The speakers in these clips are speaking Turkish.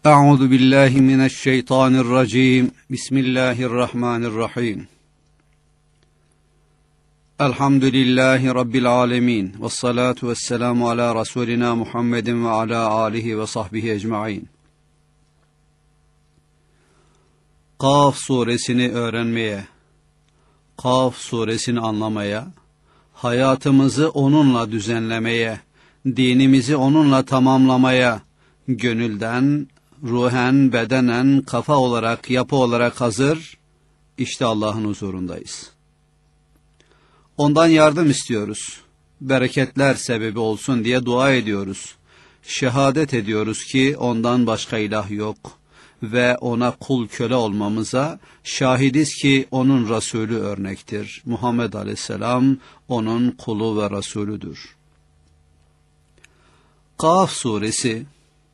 Euzu billahi mineşşeytanirracim. Bismillahirrahmanirrahim. Elhamdülillahi Rabbil alemin. Vessalatu vesselamu ala Resulina Muhammedin ve ala alihi ve sahbihi ecmain. Kaf suresini öğrenmeye, Kaf suresini anlamaya, hayatımızı onunla düzenlemeye, dinimizi onunla tamamlamaya, gönülden, ruhen, bedenen, kafa olarak, yapı olarak hazır, işte Allah'ın huzurundayız. Ondan yardım istiyoruz. Bereketler sebebi olsun diye dua ediyoruz. Şehadet ediyoruz ki ondan başka ilah yok ve ona kul köle olmamıza şahidiz ki onun Resulü örnektir. Muhammed Aleyhisselam onun kulu ve Resulüdür. Kaf suresi,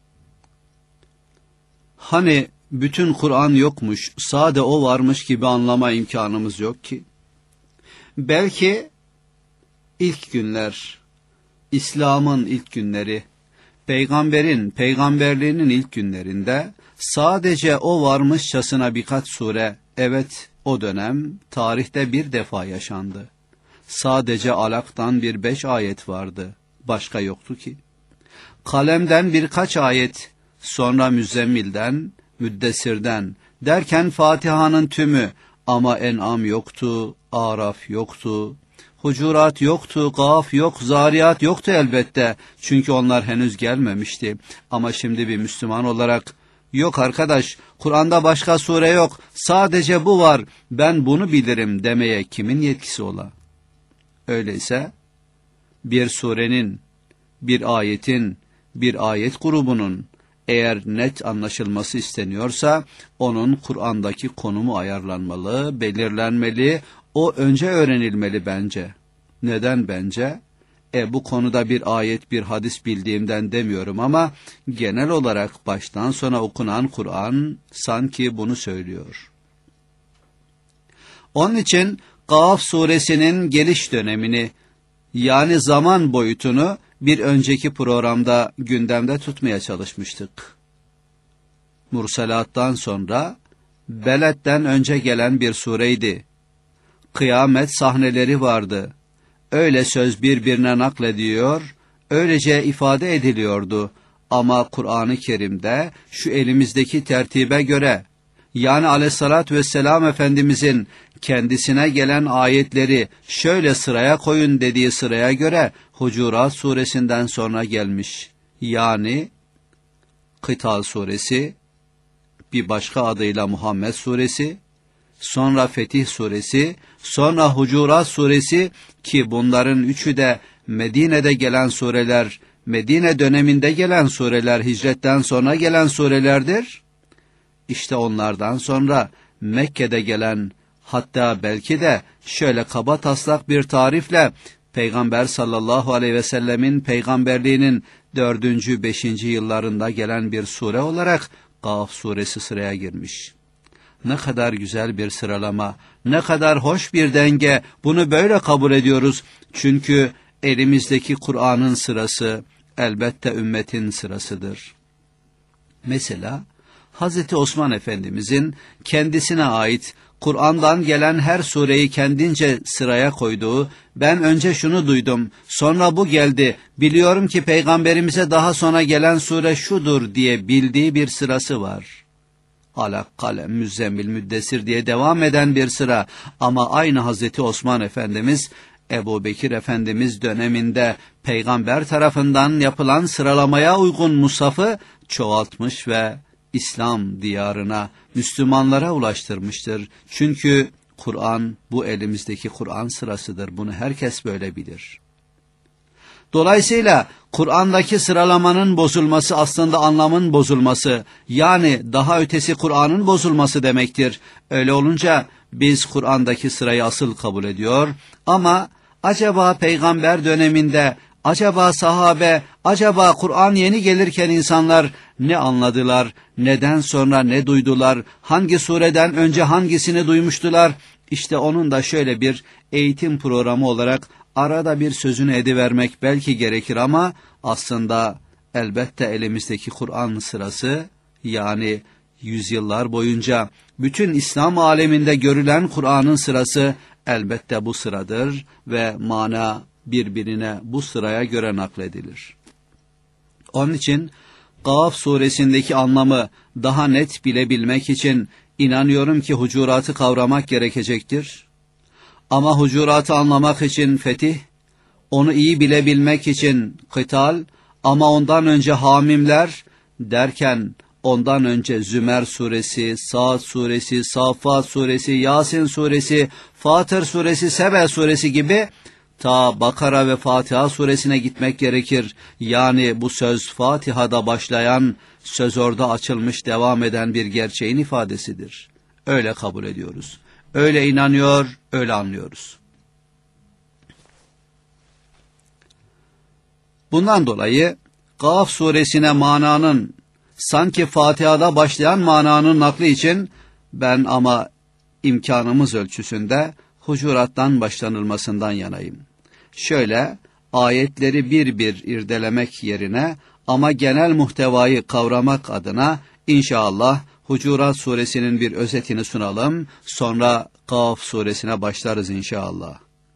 hani bütün Kur'an yokmuş, sade o varmış gibi anlama imkanımız yok ki. Belki ilk günler, İslam'ın ilk günleri, peygamberliğinin ilk günlerinde sadece o varmışçasına birkaç sure, evet o dönem tarihte bir defa yaşandı. Sadece Alak'tan 5 ayet vardı, başka yoktu ki. Kalem'den birkaç ayet, sonra Müzzemmil'den, Müddessir'den derken Fatiha'nın tümü, ama En'am yoktu, Araf yoktu, Hucurat yoktu, Gaf yok, Zariyat yoktu elbette. Çünkü onlar henüz gelmemişti. Ama şimdi bir Müslüman olarak, yok arkadaş, Kur'an'da başka sure yok, sadece bu var, ben bunu bilirim demeye kimin yetkisi ola? Öyleyse bir surenin, bir ayetin, bir ayet grubunun eğer net anlaşılması isteniyorsa onun Kur'an'daki konumu ayarlanmalı, belirlenmeli, o önce öğrenilmeli bence. Neden bence? Bu konuda bir ayet, bir hadis bildiğimden demiyorum ama genel olarak baştan sona okunan Kur'an sanki bunu söylüyor. Onun için Kaf suresinin geliş dönemini, yani zaman boyutunu bir önceki programda gündemde tutmaya çalışmıştık. Murselat'tan sonra Beled'den önce gelen bir sureydi. Kıyamet sahneleri vardı. Öyle söz birbirine naklediyor, öylece ifade ediliyordu. Ama Kur'an-ı Kerim'de şu elimizdeki tertibe göre, yani Aleyhissalatü vesselam Efendimizin kendisine gelen ayetleri şöyle sıraya koyun dediği sıraya göre Hucurat suresinden sonra gelmiş. Yani Kıtal suresi, bir başka adıyla Muhammed suresi, sonra Fetih suresi, sonra Hucurat suresi ki bunların üçü de Medine'de gelen sureler, Medine döneminde gelen sureler, hicretten sonra gelen surelerdir. İşte onlardan sonra Mekke'de gelen, hatta belki de şöyle kaba taslak bir tarifle Peygamber sallallahu aleyhi ve sellemin peygamberliğinin 4. 5. yıllarında gelen bir sure olarak Kaf suresi sıraya girmiş. Ne kadar güzel bir sıralama, ne kadar hoş bir denge, bunu böyle kabul ediyoruz. Çünkü elimizdeki Kur'an'ın sırası elbette ümmetin sırasıdır. Mesela Hazreti Osman Efendimizin kendisine ait Kur'an'dan gelen her sureyi kendince sıraya koyduğu, ben önce şunu duydum, sonra bu geldi, biliyorum ki peygamberimize daha sonra gelen sure şudur diye bildiği bir sırası var. Alak, Kalem, Müzzemmil, Müddessir diye devam eden bir sıra. Ama aynı Hazreti Osman Efendimiz, Ebu Bekir Efendimiz döneminde peygamber tarafından yapılan sıralamaya uygun mushafı çoğaltmış ve İslam diyarına, Müslümanlara ulaştırmıştır. Çünkü Kur'an bu elimizdeki Kur'an sırasıdır. Bunu herkes böyle bilir. Dolayısıyla Kur'an'daki sıralamanın bozulması aslında anlamın bozulması, yani daha ötesi Kur'an'ın bozulması demektir. Öyle olunca biz Kur'an'daki sırayı asıl kabul ediyor ama acaba peygamber döneminde, acaba sahabe, acaba Kur'an yeni gelirken insanlar ne anladılar, neden sonra ne duydular, hangi sureden önce hangisini duymuştular? İşte onun da şöyle bir eğitim programı olarak arada bir sözünü edivermek belki gerekir ama aslında elbette elimizdeki Kur'an sırası Yani yüzyıllar boyunca bütün İslam aleminde görülen Kur'an'ın sırası elbette bu sıradır ve mana birbirine bu sıraya göre nakledilir. Onun için Kaf suresindeki anlamı daha net bilebilmek için inanıyorum ki Hucurat'ı kavramak gerekecektir. Ama Hucurat'ı anlamak için fetih, onu iyi bilebilmek için kıtal, ama ondan önce hamimler derken ondan önce Zümer suresi, Sa'd suresi, Saffat suresi, Yasin suresi, Fatır suresi, Sebe suresi gibi ta Bakara ve Fatiha suresine gitmek gerekir. Yani bu söz Fatiha'da başlayan, söz orada açılmış devam eden bir gerçeğin ifadesidir. Öyle kabul ediyoruz. Öyle inanıyor, öyle anlıyoruz. Bundan dolayı Kaf suresine mananın sanki Fatiha'da başlayan mananın nakli için ben ama imkanımız ölçüsünde Hucurat'tan başlanılmasından yanayım. Şöyle ayetleri bir bir irdelemek yerine ama genel muhtevayı kavramak adına inşallah Hucurat suresinin bir özetini sunalım, sonra Kaf suresine başlarız inşallah.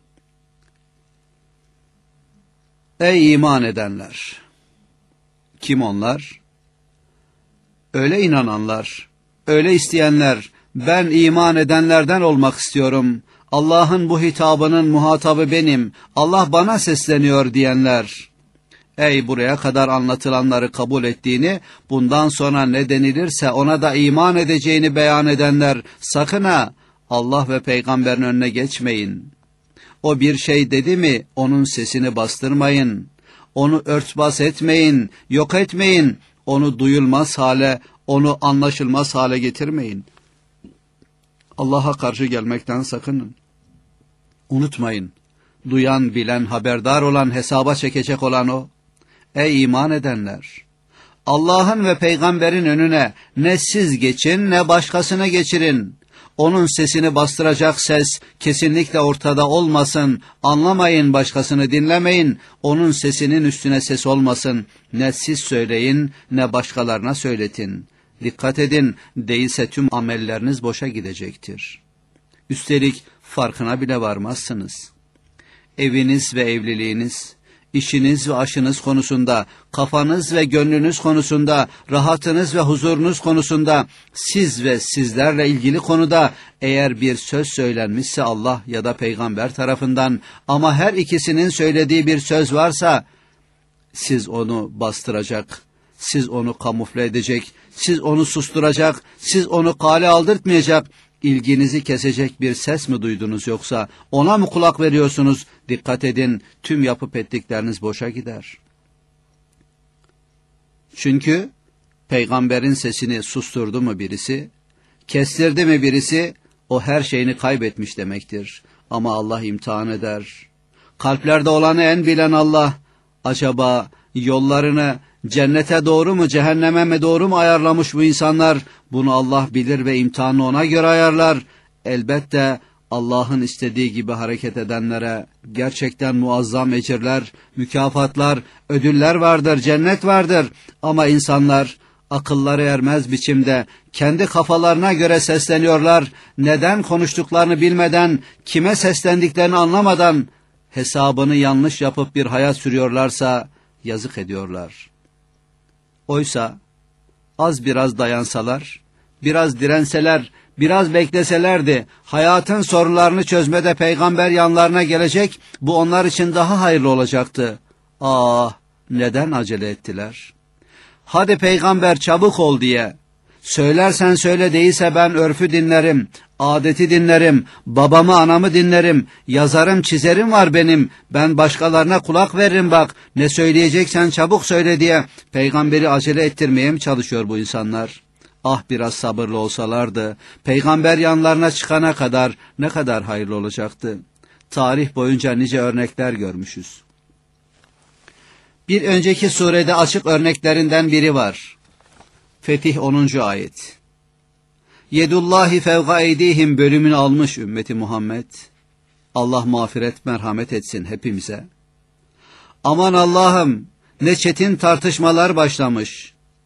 Ey iman edenler! Kim onlar? Öyle inananlar, öyle isteyenler, ben iman edenlerden olmak istiyorum. Allah'ın bu hitabının muhatabı benim, Allah bana sesleniyor diyenler. Ey buraya kadar anlatılanları kabul ettiğini, bundan sonra ne denilirse ona da iman edeceğini beyan edenler, sakın ha Allah ve peygamberin önüne geçmeyin. O bir şey dedi mi onun sesini bastırmayın. Onu örtbas etmeyin, yok etmeyin. Onu duyulmaz hale, onu anlaşılmaz hale getirmeyin. Allah'a karşı gelmekten sakının. Unutmayın, duyan, bilen, haberdar olan, hesaba çekecek olan O. Ey iman edenler! Allah'ın ve peygamberin önüne ne siz geçin ne başkasını geçirin. Onun sesini bastıracak ses kesinlikle ortada olmasın. Anlamayın, başkasını dinlemeyin. Onun sesinin üstüne ses olmasın. Ne siz söyleyin ne başkalarına söyletin. Dikkat edin, değilse tüm amelleriniz boşa gidecektir. Üstelik farkına bile varmazsınız. Eviniz ve evliliğiniz, İşiniz ve aşınız konusunda, kafanız ve gönlünüz konusunda, rahatınız ve huzurunuz konusunda, siz ve sizlerle ilgili konuda eğer bir söz söylenmişse Allah ya da peygamber tarafından, ama her ikisinin söylediği bir söz varsa, siz onu bastıracak, siz onu kamufle edecek, siz onu susturacak, siz onu kale aldırtmayacak, İlginizi kesecek bir ses mi duydunuz, yoksa ona mı kulak veriyorsunuz? Dikkat edin, tüm yapıp ettikleriniz boşa gider. Çünkü peygamberin sesini susturdu mu birisi, kestirdi mi birisi, o her şeyini kaybetmiş demektir. Ama Allah imtihan eder. Kalplerde olanı en bilen Allah, acaba yollarını cennete doğru mu, cehenneme mi doğru mu ayarlamış bu insanlar? Bunu Allah bilir ve imtihanı ona göre ayarlar. Elbette Allah'ın istediği gibi hareket edenlere gerçekten muazzam ecirler, mükafatlar, ödüller vardır, cennet vardır. Ama insanlar akılları ermez biçimde kendi kafalarına göre sesleniyorlar. Neden konuştuklarını bilmeden, kime seslendiklerini anlamadan hesabını yanlış yapıp bir hayat sürüyorlarsa yazık ediyorlar. Oysa az biraz dayansalar, biraz direnseler, biraz bekleselerdi, hayatın sorunlarını çözmede peygamber yanlarına gelecek, bu onlar için daha hayırlı olacaktı. Ah, neden acele ettiler? Hadi peygamber çabuk ol diye. Söylersen söyle, değilse ben örfü dinlerim, adeti dinlerim, babamı anamı dinlerim, yazarım çizerim var benim, ben başkalarına kulak veririm bak, ne söyleyeceksen çabuk söyle diye peygamberi acele ettirmeye mi çalışıyor bu insanlar? Ah biraz sabırlı olsalardı, peygamber yanlarına çıkana kadar ne kadar hayırlı olacaktı. Tarih boyunca nice örnekler görmüşüz. Bir önceki surede açık örneklerinden biri var. Fetih 10. ayet. Yedullahi fevga eydihim bölümünü almış ümmeti Muhammed. Allah mağfiret merhamet etsin hepimize. Aman Allah'ım, ne çetin tartışmalar başlamış.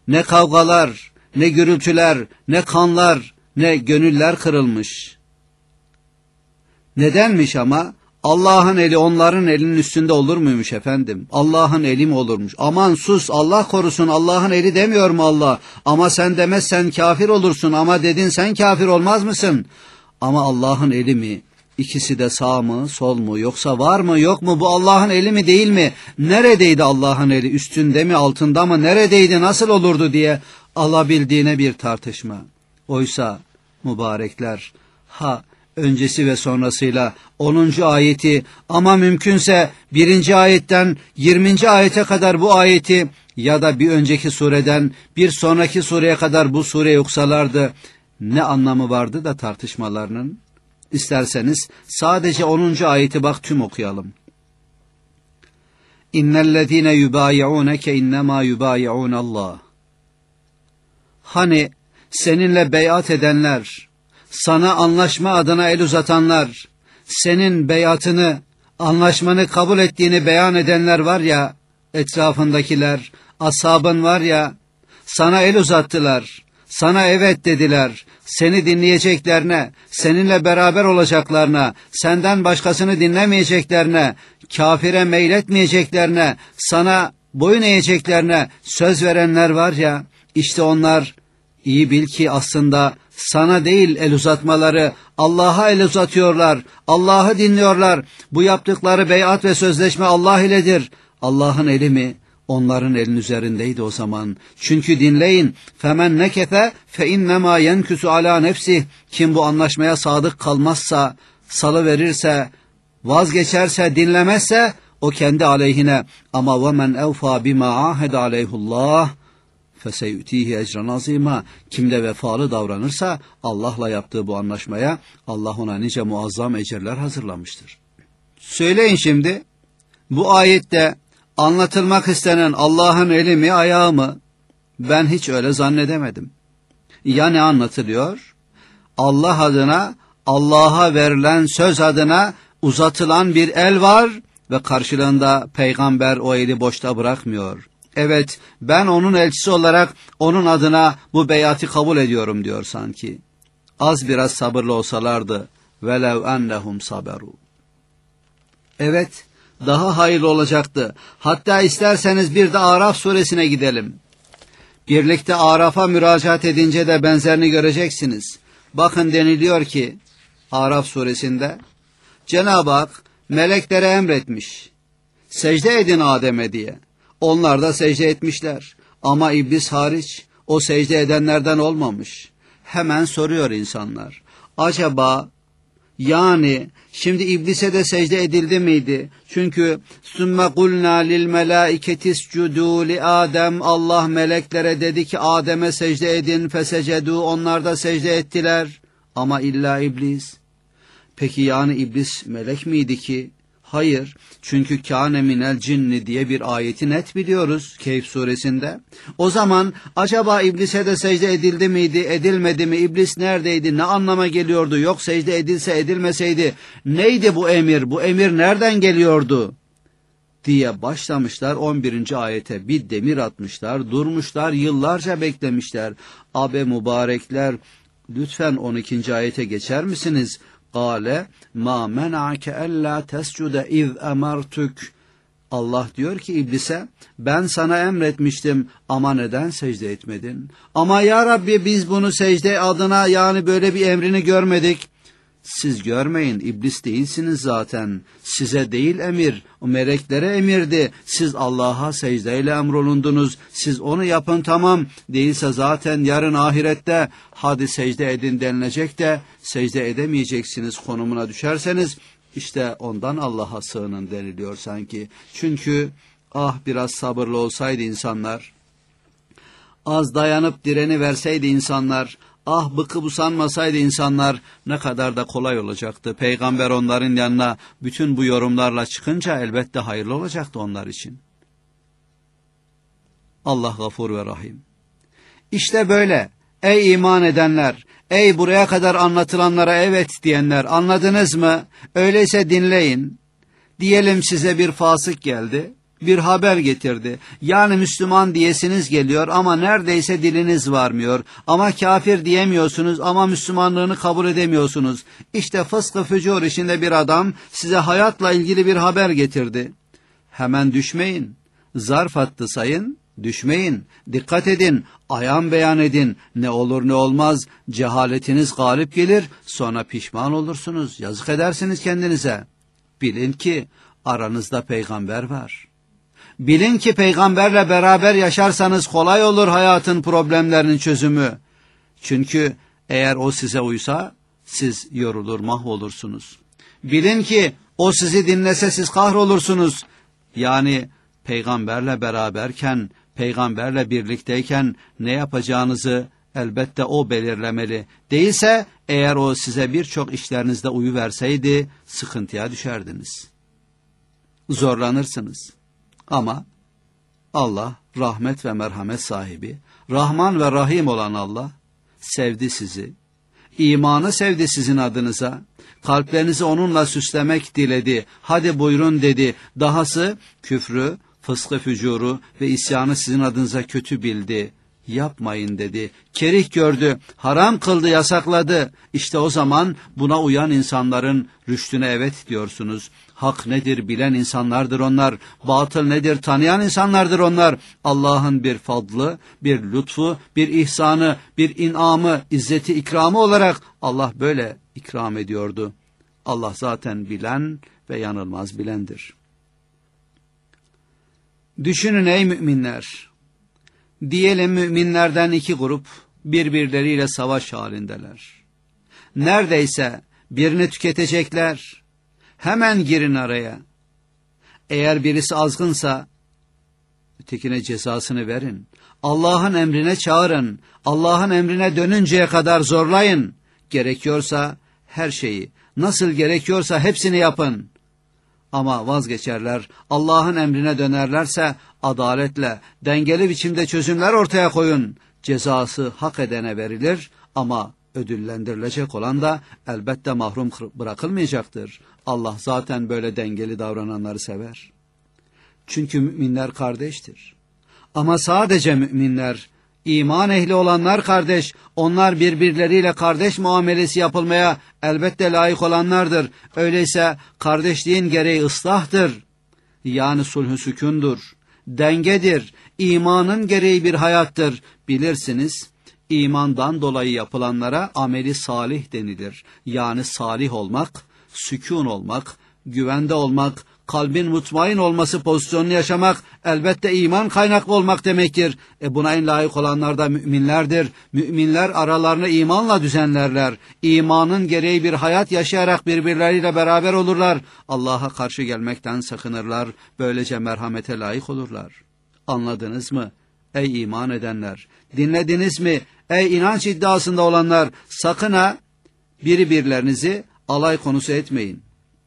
ne kavgalar, ne gürültüler, ne kanlar, ne gönüller kırılmış. Nedenmiş ama? Allah'ın eli onların elinin üstünde olur muymuş efendim? Allah'ın eli mi olurmuş? Aman sus, Allah korusun, Allah'ın eli demiyor mu Allah? Ama sen demezsen kafir olursun, ama dedin sen kafir olmaz mısın? Ama Allah'ın eli mi? İkisi de sağ mı, sol mu, yoksa var mı, yok mu? Bu Allah'ın eli mi, değil mi? Neredeydi Allah'ın eli? Üstünde mi, altında mı? Neredeydi, nasıl olurdu diye alabildiğine bir tartışma. Oysa mübarekler, öncesi ve sonrasıyla 10. ayeti, ama mümkünse 1. ayetten 20. ayete kadar bu ayeti ya da bir önceki sureden bir sonraki sureye kadar bu sureyi okusalardı ne anlamı vardı da tartışmalarının? İsterseniz sadece 10. ayeti bak tüm okuyalım. İnnellezîne yubâyi'ûneke innemâ yubâyi'ûnallâh. Hani seninle beyat edenler, sana anlaşma adına el uzatanlar, senin beyatını, anlaşmanı kabul ettiğini beyan edenler var ya, etrafındakiler, ashabın var ya, sana el uzattılar, sana evet dediler, seni dinleyeceklerine, seninle beraber olacaklarına, senden başkasını dinlemeyeceklerine, kafire meyletmeyeceklerine, sana boyun eğeceklerine söz verenler var ya, işte onlar, iyi bil ki aslında sana değil el uzatmaları, Allah'a el uzatıyorlar, Allah'ı dinliyorlar. Bu yaptıkları beyat ve sözleşme Allah iledir. Allah'ın eli mi? Onların elin üzerindeydi o zaman. Çünkü dinleyin, femen nekefe fe innema yenkusu ala nefsih. Kim bu anlaşmaya sadık kalmazsa, salıverirse, vazgeçerse, dinlemezse o kendi aleyhine. Ama ve men evfa bima ahede aleyhullah feseyutihi ecran azima. Kim de vefalı davranırsa Allah'la yaptığı bu anlaşmaya Allah ona nice muazzam ecirler hazırlamıştır. Söyleyin şimdi, bu ayette anlatılmak istenen Allah'ın eli mi, ayağı mı? Ben hiç öyle zannedemedim. Ya ne anlatılıyor? Allah adına, Allah'a verilen söz adına uzatılan bir el var ve karşılığında peygamber o eli boşta bırakmıyor. Evet, ben onun elçisi olarak onun adına bu beyatı kabul ediyorum diyor sanki. Az biraz sabırlı olsalardı. velev ennehum saberu. Evet, daha hayırlı olacaktı. Hatta isterseniz bir de Araf suresine gidelim. Birlikte Araf'a müracaat edince de benzerini göreceksiniz. Bakın deniliyor ki Araf suresinde Cenab-ı Hak meleklere emretmiş. Secde edin Adem'e diye. Onlar da secde etmişler. Ama iblis hariç o secde edenlerden olmamış. Hemen soruyor insanlar. Acaba yani şimdi iblise de secde edildi miydi? Çünkü sümme kulna lil melaiketi iscudu li Adem, Allah meleklere dedi ki Adem'e secde edin, fesecedu, onlar da secde ettiler. Ama illa iblis. Peki yani iblis melek miydi ki? Hayır. Çünkü kâne minel cinni diye bir ayeti net biliyoruz Kehf suresinde. O zaman acaba iblise de secde edildi miydi, edilmedi mi? İblis neredeydi? Ne anlama geliyordu? Yok secde edilse edilmeseydi neydi bu emir? Bu emir nereden geliyordu? Diye başlamışlar 11. ayete bir demir atmışlar, durmuşlar, yıllarca beklemişler. Abe mübarekler, lütfen 12. ayete geçer misiniz? Kâle mâ mena'ke ellâ tescude iz emertük. Allah diyor ki iblise, ben sana emretmiştim ama neden secde etmedin? Ama ya Rabbi biz bunu secde adına yani böyle bir emrini görmedik. Siz görmeyin, iblis değilsiniz zaten. Size değil emir, o meleklere emirdi. Siz Allah'a secdeyle emrolundunuz. Siz onu yapın tamam. Değilse zaten yarın ahirette hadi secde edin denilecek de secde edemeyeceksiniz konumuna düşerseniz işte ondan Allah'a sığının deniliyor sanki. Çünkü biraz sabırlı olsaydı insanlar, az dayanıp direni verseydi insanlar, bıkıp usanmasaydı insanlar ne kadar da kolay olacaktı. Peygamber onların yanına bütün bu yorumlarla çıkınca elbette hayırlı olacaktı onlar için. Allah gafur ve rahim. İşte böyle ey iman edenler, ey buraya kadar anlatılanlara evet diyenler, anladınız mı? Öyleyse dinleyin. Diyelim size bir fasık geldi. bir haber getirdi. Yani Müslüman diyesiniz geliyor ama neredeyse diliniz varmıyor. Ama kafir diyemiyorsunuz ama Müslümanlığını kabul edemiyorsunuz. İşte fıskı fücur içinde bir adam size hayatla ilgili bir haber getirdi. Hemen düşmeyin. Zarf attı sayın, düşmeyin. Dikkat edin, ayan beyan edin. Ne olur ne olmaz, cehaletiniz galip gelir, sonra pişman olursunuz, yazık edersiniz kendinize. Bilin ki aranızda peygamber var. Bilin ki peygamberle beraber yaşarsanız kolay olur hayatın problemlerinin çözümü. Çünkü eğer o size uysa, siz yorulur mahvolursunuz. Bilin ki o sizi dinlese siz kahrolursunuz. Yani peygamberle beraberken, peygamberle birlikteyken ne yapacağınızı elbette o belirlemeli. Değilse eğer o size birçok işlerinizde uyuverseydi sıkıntıya düşerdiniz. Zorlanırsınız. Ama Allah rahmet ve merhamet sahibi, Rahman ve Rahim olan Allah sevdi sizi. İmanı sevdi sizin adınıza. Kalplerinizi onunla süslemek diledi. Hadi buyurun dedi. Dahası küfrü, fıskı fücuru ve isyanı sizin adınıza kötü bildi. Yapmayın dedi. Kerih gördü, haram kıldı, yasakladı. İşte o zaman buna uyan insanların rüştüne evet diyorsunuz. Hak nedir bilen insanlardır onlar. Batıl nedir tanıyan insanlardır onlar. Allah'ın bir fadlı, bir lütfu, bir ihsanı, bir inamı, izzeti, ikramı olarak Allah böyle ikram ediyordu. Allah zaten bilen ve yanılmaz bilendir. Düşünün ey müminler. Diyelim müminlerden iki grup birbirleriyle savaş halindeler. Neredeyse birini tüketecekler. Hemen girin araya. Eğer birisi azgınsa ötekine cezasını verin. Allah'ın emrine çağırın. Allah'ın emrine dönünceye kadar zorlayın. Gerekiyorsa her şeyi, nasıl gerekiyorsa hepsini yapın. Ama vazgeçerler, Allah'ın emrine dönerlerse adaletle, dengeli biçimde çözümler ortaya koyun. Cezası hak edene verilir ama ödüllendirilecek olan da elbette mahrum bırakılmayacaktır. Allah zaten böyle dengeli davrananları sever. Çünkü müminler kardeştir. Ama sadece müminler, iman ehli olanlar kardeş, onlar birbirleriyle kardeş muamelesi yapılmaya elbette layık olanlardır. Öyleyse kardeşliğin gereği ıslahtır. Yani sulh-ü sükûndur, dengedir, imanın gereği bir hayattır. Bilirsiniz, imandan dolayı yapılanlara ameli salih denilir. Yani salih olmak, sükûn olmak, güvende olmak, kalbin mutmain olması pozisyonunu yaşamak elbette iman kaynaklı olmak demektir. Buna en layık olanlar da müminlerdir. Müminler aralarını imanla düzenlerler. İmanın gereği bir hayat yaşayarak birbirleriyle beraber olurlar. Allah'a karşı gelmekten sakınırlar. Böylece merhamete layık olurlar. Anladınız mı? Ey iman edenler! Dinlediniz mi? Ey inanç iddiasında olanlar! Sakın ha birbirlerinizi alay konusu etmeyin.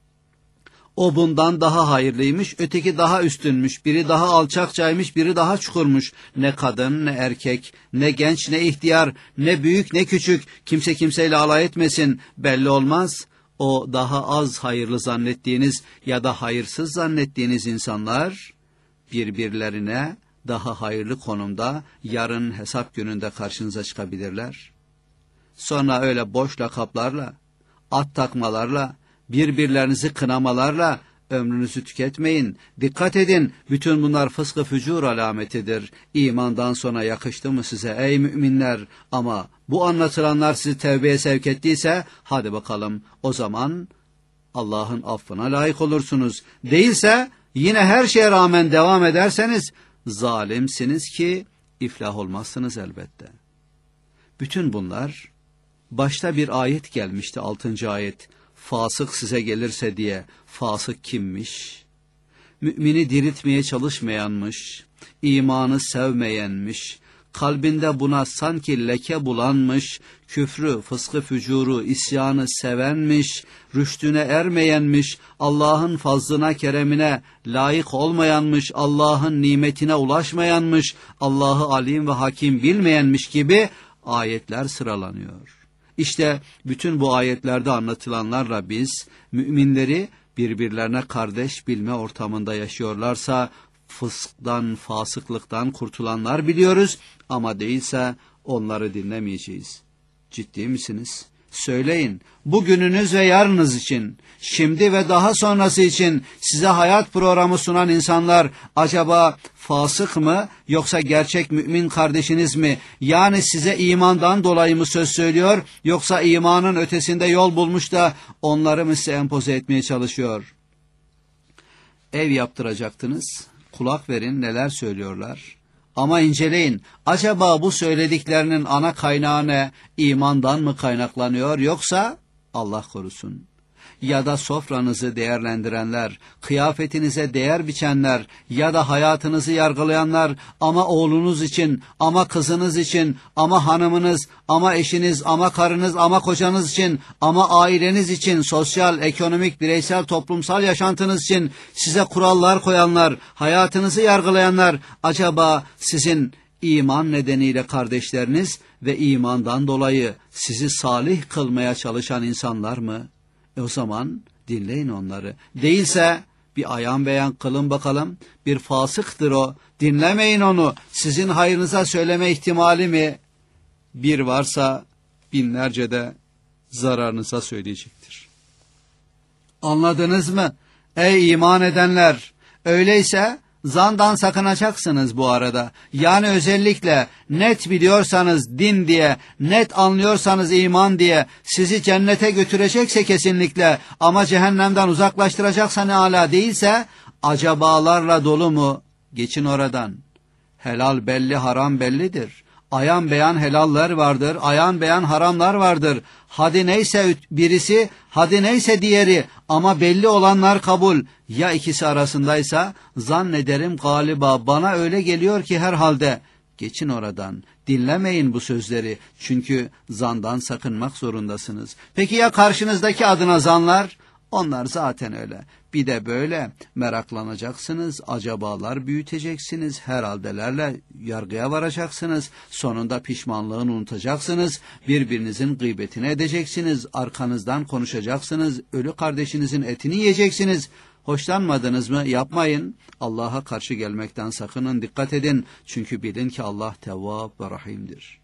O bundan daha hayırlıymış, öteki daha üstünmüş, biri daha alçakçaymış, biri daha çukurmuş. Ne kadın, ne erkek, ne genç, ne ihtiyar, ne büyük, ne küçük, kimse kimseyle alay etmesin, belli olmaz. O daha az hayırlı zannettiğiniz ya da hayırsız zannettiğiniz insanlar, birbirlerine daha hayırlı konumda yarın hesap gününde karşınıza çıkabilirler. Sonra öyle boş lakaplarla, at takmalarla, birbirlerinizi kınamalarla ömrünüzü tüketmeyin. Dikkat edin, bütün bunlar fıskı fücur alametidir. İmandan sonra yakıştı mı size ey müminler? Ama bu anlatılanlar sizi tevbeye sevk ettiyse, hadi bakalım o zaman Allah'ın affına layık olursunuz. Değilse yine her şeye rağmen devam ederseniz zalimsiniz ki iflah olmazsınız elbette. Bütün bunlar başta bir ayet gelmişti, 6. ayet. Fasık size gelirse diye. Fasık kimmiş? Mümini diriltmeye çalışmayanmış, imanı sevmeyenmiş, kalbinde buna sanki leke bulanmış, küfrü, fıskı, fücuru, isyanı sevenmiş, rüştüne ermeyenmiş, Allah'ın fazlına, keremine layık olmayanmış, Allah'ın nimetine ulaşmayanmış, Allah'ı alim ve hakim bilmeyenmiş gibi ayetler sıralanıyor. İşte bütün bu ayetlerde anlatılanlarla biz müminleri birbirlerine kardeş bilme ortamında yaşıyorlarsa fısktan, fasıklıktan kurtulanlar biliyoruz ama değilse onları dinlemeyeceğiz. Ciddi misiniz? Söyleyin, bugününüz ve yarınız için, şimdi ve daha sonrası için size hayat programı sunan insanlar acaba fasık mı yoksa gerçek mümin kardeşiniz mi? Yani size imandan dolayı mı söz söylüyor yoksa imanın ötesinde yol bulmuş da onları mı size empoze etmeye çalışıyor? Ev yaptıracaktınız, kulak verin neler söylüyorlar. Ama inceleyin, acaba bu söylediklerinin ana kaynağı ne? İmandan mı kaynaklanıyor yoksa Allah korusun? Ya da sofranızı değerlendirenler, kıyafetinize değer biçenler ya da hayatınızı yargılayanlar ama oğlunuz için, ama kızınız için, ama hanımınız, ama eşiniz, ama karınız, ama kocanız için, ama aileniz için, sosyal, ekonomik, bireysel, toplumsal yaşantınız için size kurallar koyanlar, hayatınızı yargılayanlar acaba sizin iman nedeniyle kardeşleriniz ve imandan dolayı sizi salih kılmaya çalışan insanlar mı? O zaman dinleyin onları. Değilse bir ayan beyan kılın bakalım. Bir fasıktır o. Dinlemeyin onu. Sizin hayrınıza söyleme ihtimali mi? Bir varsa binlerce de zararınıza söyleyecektir. Anladınız mı? Ey iman edenler! Öyleyse zandan sakınacaksınız bu arada. Yani özellikle net biliyorsanız din diye, net anlıyorsanız iman diye sizi cennete götürecekse kesinlikle ama cehennemden uzaklaştıracaksa ne ala değilse acabalarla dolu mu? Geçin oradan. Helal belli, haram bellidir. Ayan beyan helaller vardır, ayan beyan haramlar vardır. Hadi neyse birisi, hadi neyse diğeri ama belli olanlar kabul. Ya ikisi arasındaysa zannederim galiba bana öyle geliyor ki herhalde. Geçin oradan, dinlemeyin bu sözleri çünkü zandan sakınmak zorundasınız. Peki ya karşınızdaki adına zanlar? Onlar zaten öyle. Bir de böyle meraklanacaksınız, acabalar büyüteceksiniz, herhaldelerle yargıya varacaksınız, sonunda pişmanlığını unutacaksınız, birbirinizin gıybetini edeceksiniz, arkanızdan konuşacaksınız, ölü kardeşinizin etini yiyeceksiniz. Hoşlanmadınız mı? Yapmayın. Allah'a karşı gelmekten sakının, dikkat edin. Çünkü bilin ki Allah Tevvab ve Rahim'dir.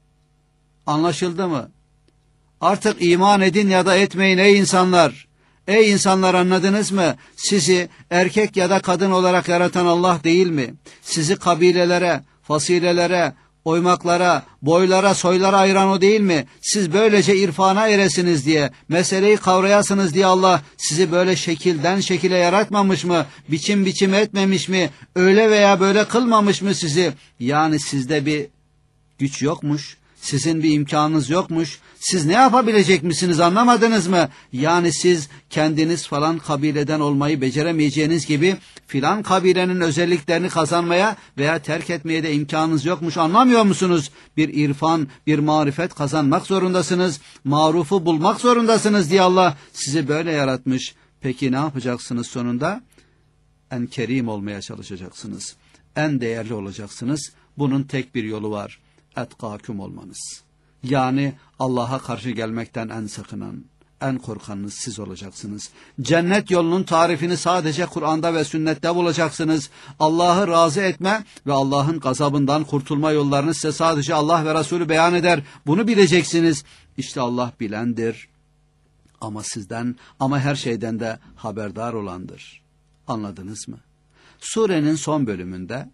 Anlaşıldı mı? Artık iman edin ya da etmeyin ey insanlar. Ey insanlar anladınız mı? Sizi erkek ya da kadın olarak yaratan Allah değil mi? Sizi kabilelere, fasilelere, oymaklara, boylara, soylara ayıran o değil mi? Siz böylece irfana eresiniz diye, meseleyi kavrayasınız diye Allah sizi böyle şekilden şekile yaratmamış mı? Biçim biçim etmemiş mi? Öyle veya böyle kılmamış mı sizi? Yani sizde bir güç yokmuş. Sizin bir imkanınız yokmuş. Siz ne yapabilecek misiniz anlamadınız mı? Yani siz kendiniz falan kabileden olmayı beceremeyeceğiniz gibi filan kabilenin özelliklerini kazanmaya veya terk etmeye de imkanınız yokmuş anlamıyor musunuz? Bir irfan, bir marifet kazanmak zorundasınız. Marufu bulmak zorundasınız diye Allah sizi böyle yaratmış. Peki ne yapacaksınız sonunda? En kerim olmaya çalışacaksınız. En değerli olacaksınız. Bunun tek bir yolu var. Etkâküm olmanız. Yani Allah'a karşı gelmekten en sakınan, en korkanınız siz olacaksınız. Cennet yolunun tarifini sadece Kur'an'da ve sünnette bulacaksınız. Allah'ı razı etme ve Allah'ın gazabından kurtulma yollarını size sadece Allah ve Resulü beyan eder. Bunu bileceksiniz. İşte Allah bilendir. Ama sizden, ama her şeyden de haberdar olandır. Anladınız mı? Surenin son bölümünde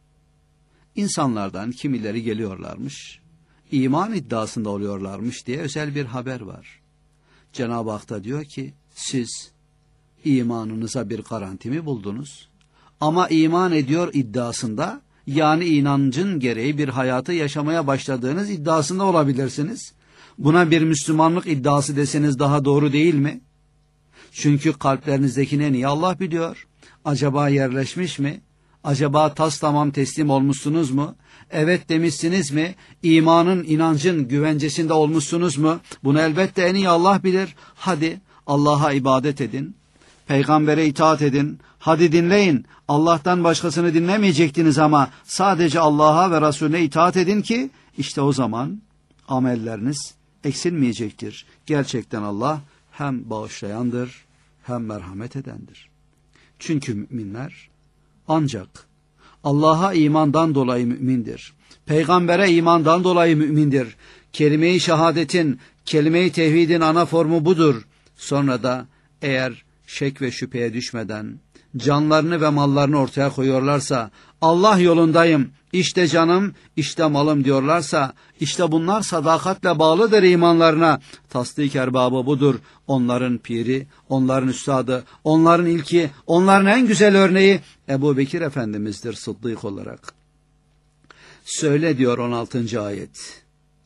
İnsanlardan kimileri geliyorlarmış, iman iddiasında oluyorlarmış diye özel bir haber var. Cenab-ı Hak da diyor ki, siz imanınıza bir garanti mi buldunuz? Ama iman ediyor iddiasında, yani inancın gereği bir hayatı yaşamaya başladığınız iddiasında olabilirsiniz. Buna bir Müslümanlık iddiası deseniz daha doğru değil mi? Çünkü kalplerinizdeki en iyi Allah biliyor. Acaba yerleşmiş mi? Acaba tas tamam teslim olmuşsunuz mu? Evet demişsiniz mi? İmanın, inancın güvencesinde olmuşsunuz mu? Bunu elbette en iyi Allah bilir. Hadi Allah'a ibadet edin. Peygambere itaat edin. Hadi dinleyin. Allah'tan başkasını dinlemeyecektiniz ama sadece Allah'a ve Resulüne itaat edin ki işte o zaman amelleriniz eksilmeyecektir. Gerçekten Allah hem bağışlayandır hem merhamet edendir. Çünkü müminler Ancak Allah'a imandan dolayı mümindir. Peygambere imandan dolayı mümindir. Kelime-i şehadetin, kelime-i tevhidin ana formu budur. Sonra da eğer şek ve şüpheye düşmeden canlarını ve mallarını ortaya koyuyorlarsa, Allah yolundayım, işte canım, işte malım diyorlarsa, işte bunlar sadakatle bağlıdır imanlarına. Tasdik erbabı budur. Onların piri, onların üstadı, onların ilki, onların en güzel örneği Ebu Bekir Efendimiz'dir Sıddık olarak. Söyle diyor 16. ayet.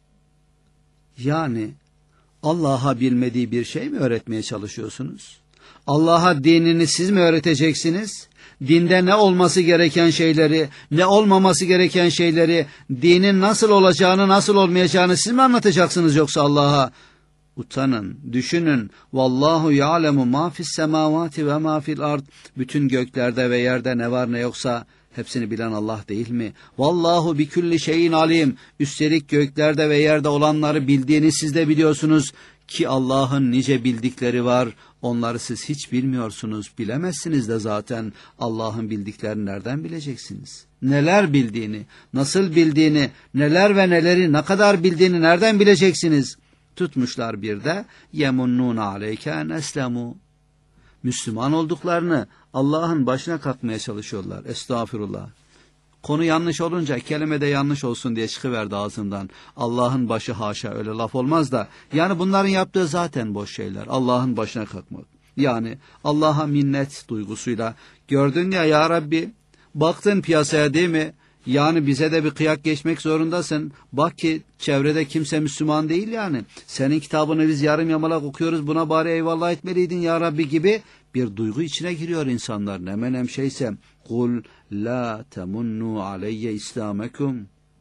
Yani Allah'a bilmediği bir şey mi öğretmeye çalışıyorsunuz? Allah'a dinini siz mi öğreteceksiniz? Dinde ne olması gereken şeyleri, ne olmaması gereken şeyleri, dinin nasıl olacağını, nasıl olmayacağını siz mi anlatacaksınız yoksa Allah'a? Utanın, düşünün. Vallahu ya'lemu ma fis semavati ve ma fil ard. Bütün göklerde ve yerde ne var ne yoksa hepsini bilen Allah değil mi? Vallahu bi kulli şeyin alim. Üstelik göklerde ve yerde olanları bildiğini siz de biliyorsunuz ki Allah'ın nice bildikleri var. Onları siz hiç bilmiyorsunuz, bilemezsiniz de zaten. Allah'ın bildiklerini nereden bileceksiniz? Neler bildiğini, nasıl bildiğini, neler ve neleri ne kadar bildiğini nereden bileceksiniz? Tutmuşlar bir de yemunnun aleyke en eslemu. Müslüman olduklarını Allah'ın başına kalkmaya çalışıyorlar. Estağfirullah. Konu yanlış olunca kelime de yanlış olsun diye çıkıverdi ağzından. Allah'ın başı haşa, öyle laf olmaz da. Yani bunların yaptığı zaten boş şeyler. Allah'ın başına kalkmak. Yani Allah'a minnet duygusuyla. Gördün ya Rabbi, baktın piyasaya değil mi? Yani bize de bir kıyak geçmek zorundasın. Bak ki çevrede kimse Müslüman değil yani. Senin kitabını biz yarım yamalak okuyoruz, buna bari eyvallah etmeliydin ya Rabbi gibi bir duygu içine giriyor insanlar. Ne menem şeyse. Kul la temunnu aleyye islamekum.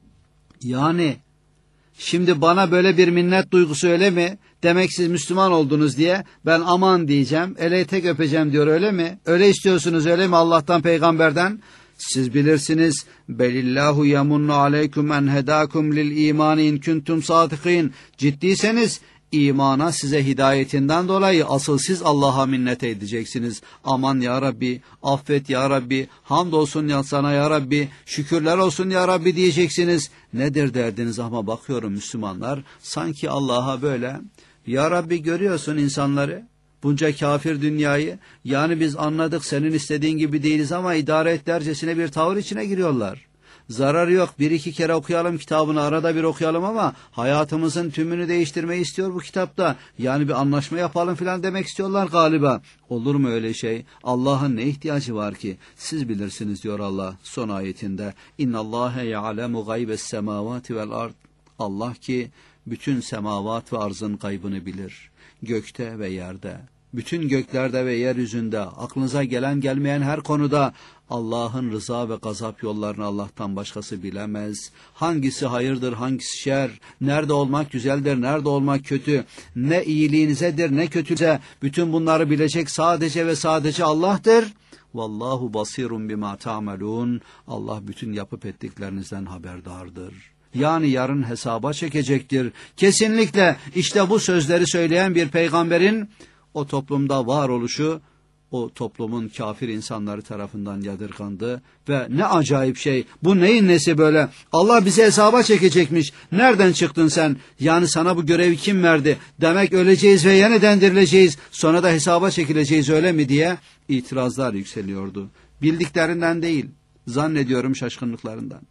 Yani şimdi bana böyle bir minnet duygusu öyle mi? Demek siz Müslüman oldunuz diye ben aman diyeceğim, ele tek öpeceğim diyor öyle mi? Öyle istiyorsunuz öyle mi Allah'tan, peygamberden? Siz bilirsiniz. Belillahu yamunnu aleykum en hedakum lil imani in kuntum sadikin. Ciddiyseniz imana size hidayetinden dolayı asıl siz Allah'a minnet edeceksiniz. Aman ya Rabbi, affet ya Rabbi, hamdolsun ya sana ya Rabbi, şükürler olsun ya Rabbi diyeceksiniz. Nedir derdiniz? Ama bakıyorum Müslümanlar sanki Allah'a böyle, ya Rabbi görüyorsun insanları, bunca kafir dünyayı, yani biz anladık senin istediğin gibi değiliz ama idare et dercesine bir tavır içine giriyorlar. Zararı yok, bir iki kere okuyalım kitabını, arada bir okuyalım ama hayatımızın tümünü değiştirmeyi istiyor bu kitapta. Yani bir anlaşma yapalım filan demek istiyorlar galiba. Olur mu öyle şey? Allah'ın ne ihtiyacı var ki? Siz bilirsiniz diyor Allah son ayetinde. İnnallâhe ya'lemu gaybes semâvâti vel ard. Allah ki bütün semavat ve arzın gaybını bilir. Gökte ve yerde, bütün göklerde ve yeryüzünde, aklınıza gelen gelmeyen her konuda Allah'ın rıza ve gazap yollarını Allah'tan başkası bilemez. Hangisi hayırdır, hangisi şer, nerede olmak güzeldir, nerede olmak kötü, ne iyiliğinizedir, ne kötülüğünüze, bütün bunları bilecek sadece ve sadece Allah'tır. Vallahu basirun bima ta'malun. Allah bütün yapıp ettiklerinizden haberdardır. Yani yarın hesaba çekecektir. Kesinlikle işte bu sözleri söyleyen bir peygamberin o toplumda var oluşu, o toplumun kafir insanları tarafından yadırgandı ve ne acayip şey, bu neyin nesi böyle, Allah bizi hesaba çekecekmiş, nereden çıktın sen, yani sana bu görevi kim verdi, demek öleceğiz ve yeniden dirileceğiz, sonra da hesaba çekileceğiz öyle mi diye itirazlar yükseliyordu. Bildiklerinden değil, zannediyorum şaşkınlıklarından.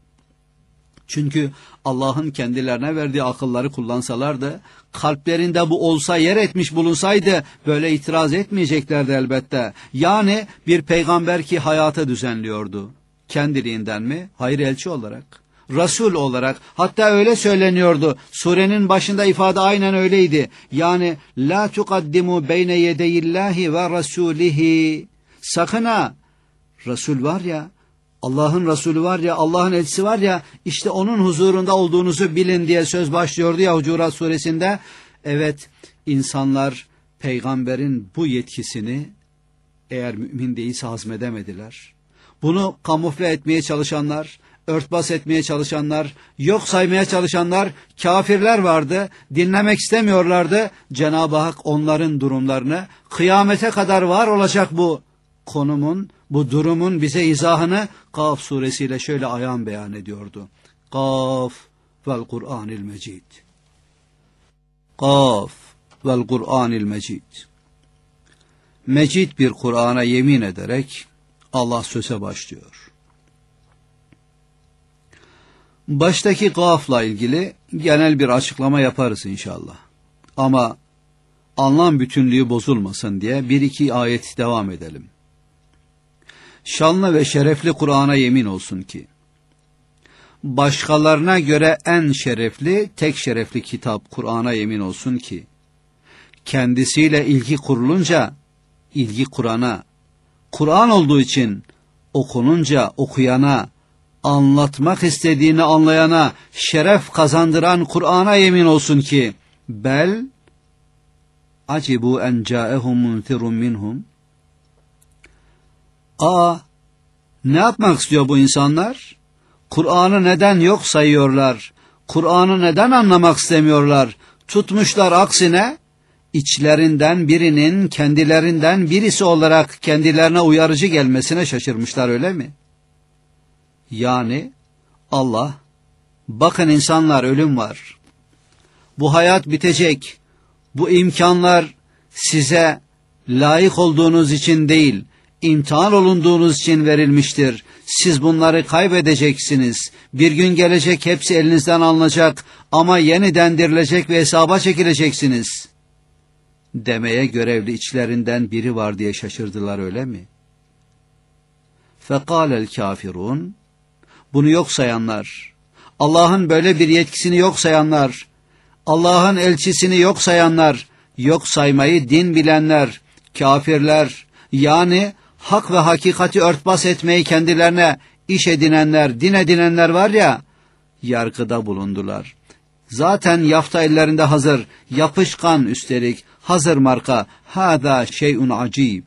Çünkü Allah'ın kendilerine verdiği akılları kullansalardı, kalplerinde bu olsa, yer etmiş bulunsaydı böyle itiraz etmeyeceklerdi elbette. Yani bir peygamber ki hayata düzenliyordu. Kendiliğinden mi? Hayır, elçi olarak, Resul olarak, hatta öyle söyleniyordu. Surenin başında ifade aynen öyleydi. Yani la tuqaddimu beyne yedeyillahi ve rasulihi. Sakın ha, Resul var ya, Allah'ın Resulü var ya, Allah'ın elçisi var ya, işte onun huzurunda olduğunuzu bilin diye söz başlıyordu ya Hucurat suresinde. Evet, insanlar peygamberin bu yetkisini eğer mümin değilse hazmedemediler. Bunu kamufle etmeye çalışanlar, örtbas etmeye çalışanlar, yok saymaya çalışanlar, kafirler vardı, dinlemek istemiyorlardı. Cenab-ı Hak onların durumlarını, kıyamete kadar var olacak bu konumun, Bu durumun bize izahını Kaf suresiyle şöyle ayan beyan ediyordu. Kaf vel Kur'anil Mecid. Kaf vel Kur'anil Mecid. Mecid bir Kur'an'a yemin ederek Allah söze başlıyor. Baştaki Kaf'la ilgili genel bir açıklama yaparız inşallah. Ama anlam bütünlüğü bozulmasın diye bir iki ayet devam edelim. Şanlı ve şerefli Kur'an'a yemin olsun ki, başkalarına göre en şerefli, tek şerefli kitap Kur'an'a yemin olsun ki, kendisiyle ilgi kurulunca, ilgi Kur'an'a, Kur'an olduğu için okununca okuyana, anlatmak istediğini anlayana şeref kazandıran Kur'an'a yemin olsun ki, bel acibu en ca'ehum munzirun minhum. Ne yapmak istiyor bu insanlar? Kur'an'ı neden yok sayıyorlar? Kur'an'ı neden anlamak istemiyorlar? Tutmuşlar aksine, içlerinden birinin kendilerinden birisi olarak kendilerine uyarıcı gelmesine şaşırmışlar, öyle mi? Yani Allah, bakın insanlar, ölüm var. Bu hayat bitecek. Bu imkanlar size layık olduğunuz için değil, imtihan olunduğunuz için verilmiştir. Siz bunları kaybedeceksiniz. Bir gün gelecek, hepsi elinizden alınacak ama yeniden dirilecek ve hesaba çekileceksiniz demeye görevli içlerinden biri var diye şaşırdılar, öyle mi? Fekâlel kâfirûn, bunu yok sayanlar, Allah'ın böyle bir yetkisini yok sayanlar, Allah'ın elçisini yok sayanlar, yok saymayı din bilenler, kafirler, yani hak ve hakikati örtbas etmeyi kendilerine iş edinenler, din edinenler var ya, yargıda bulundular. Zaten yafta ellerinde hazır, yapışkan, üstelik hazır marka. Hâzâ şey'un acîb.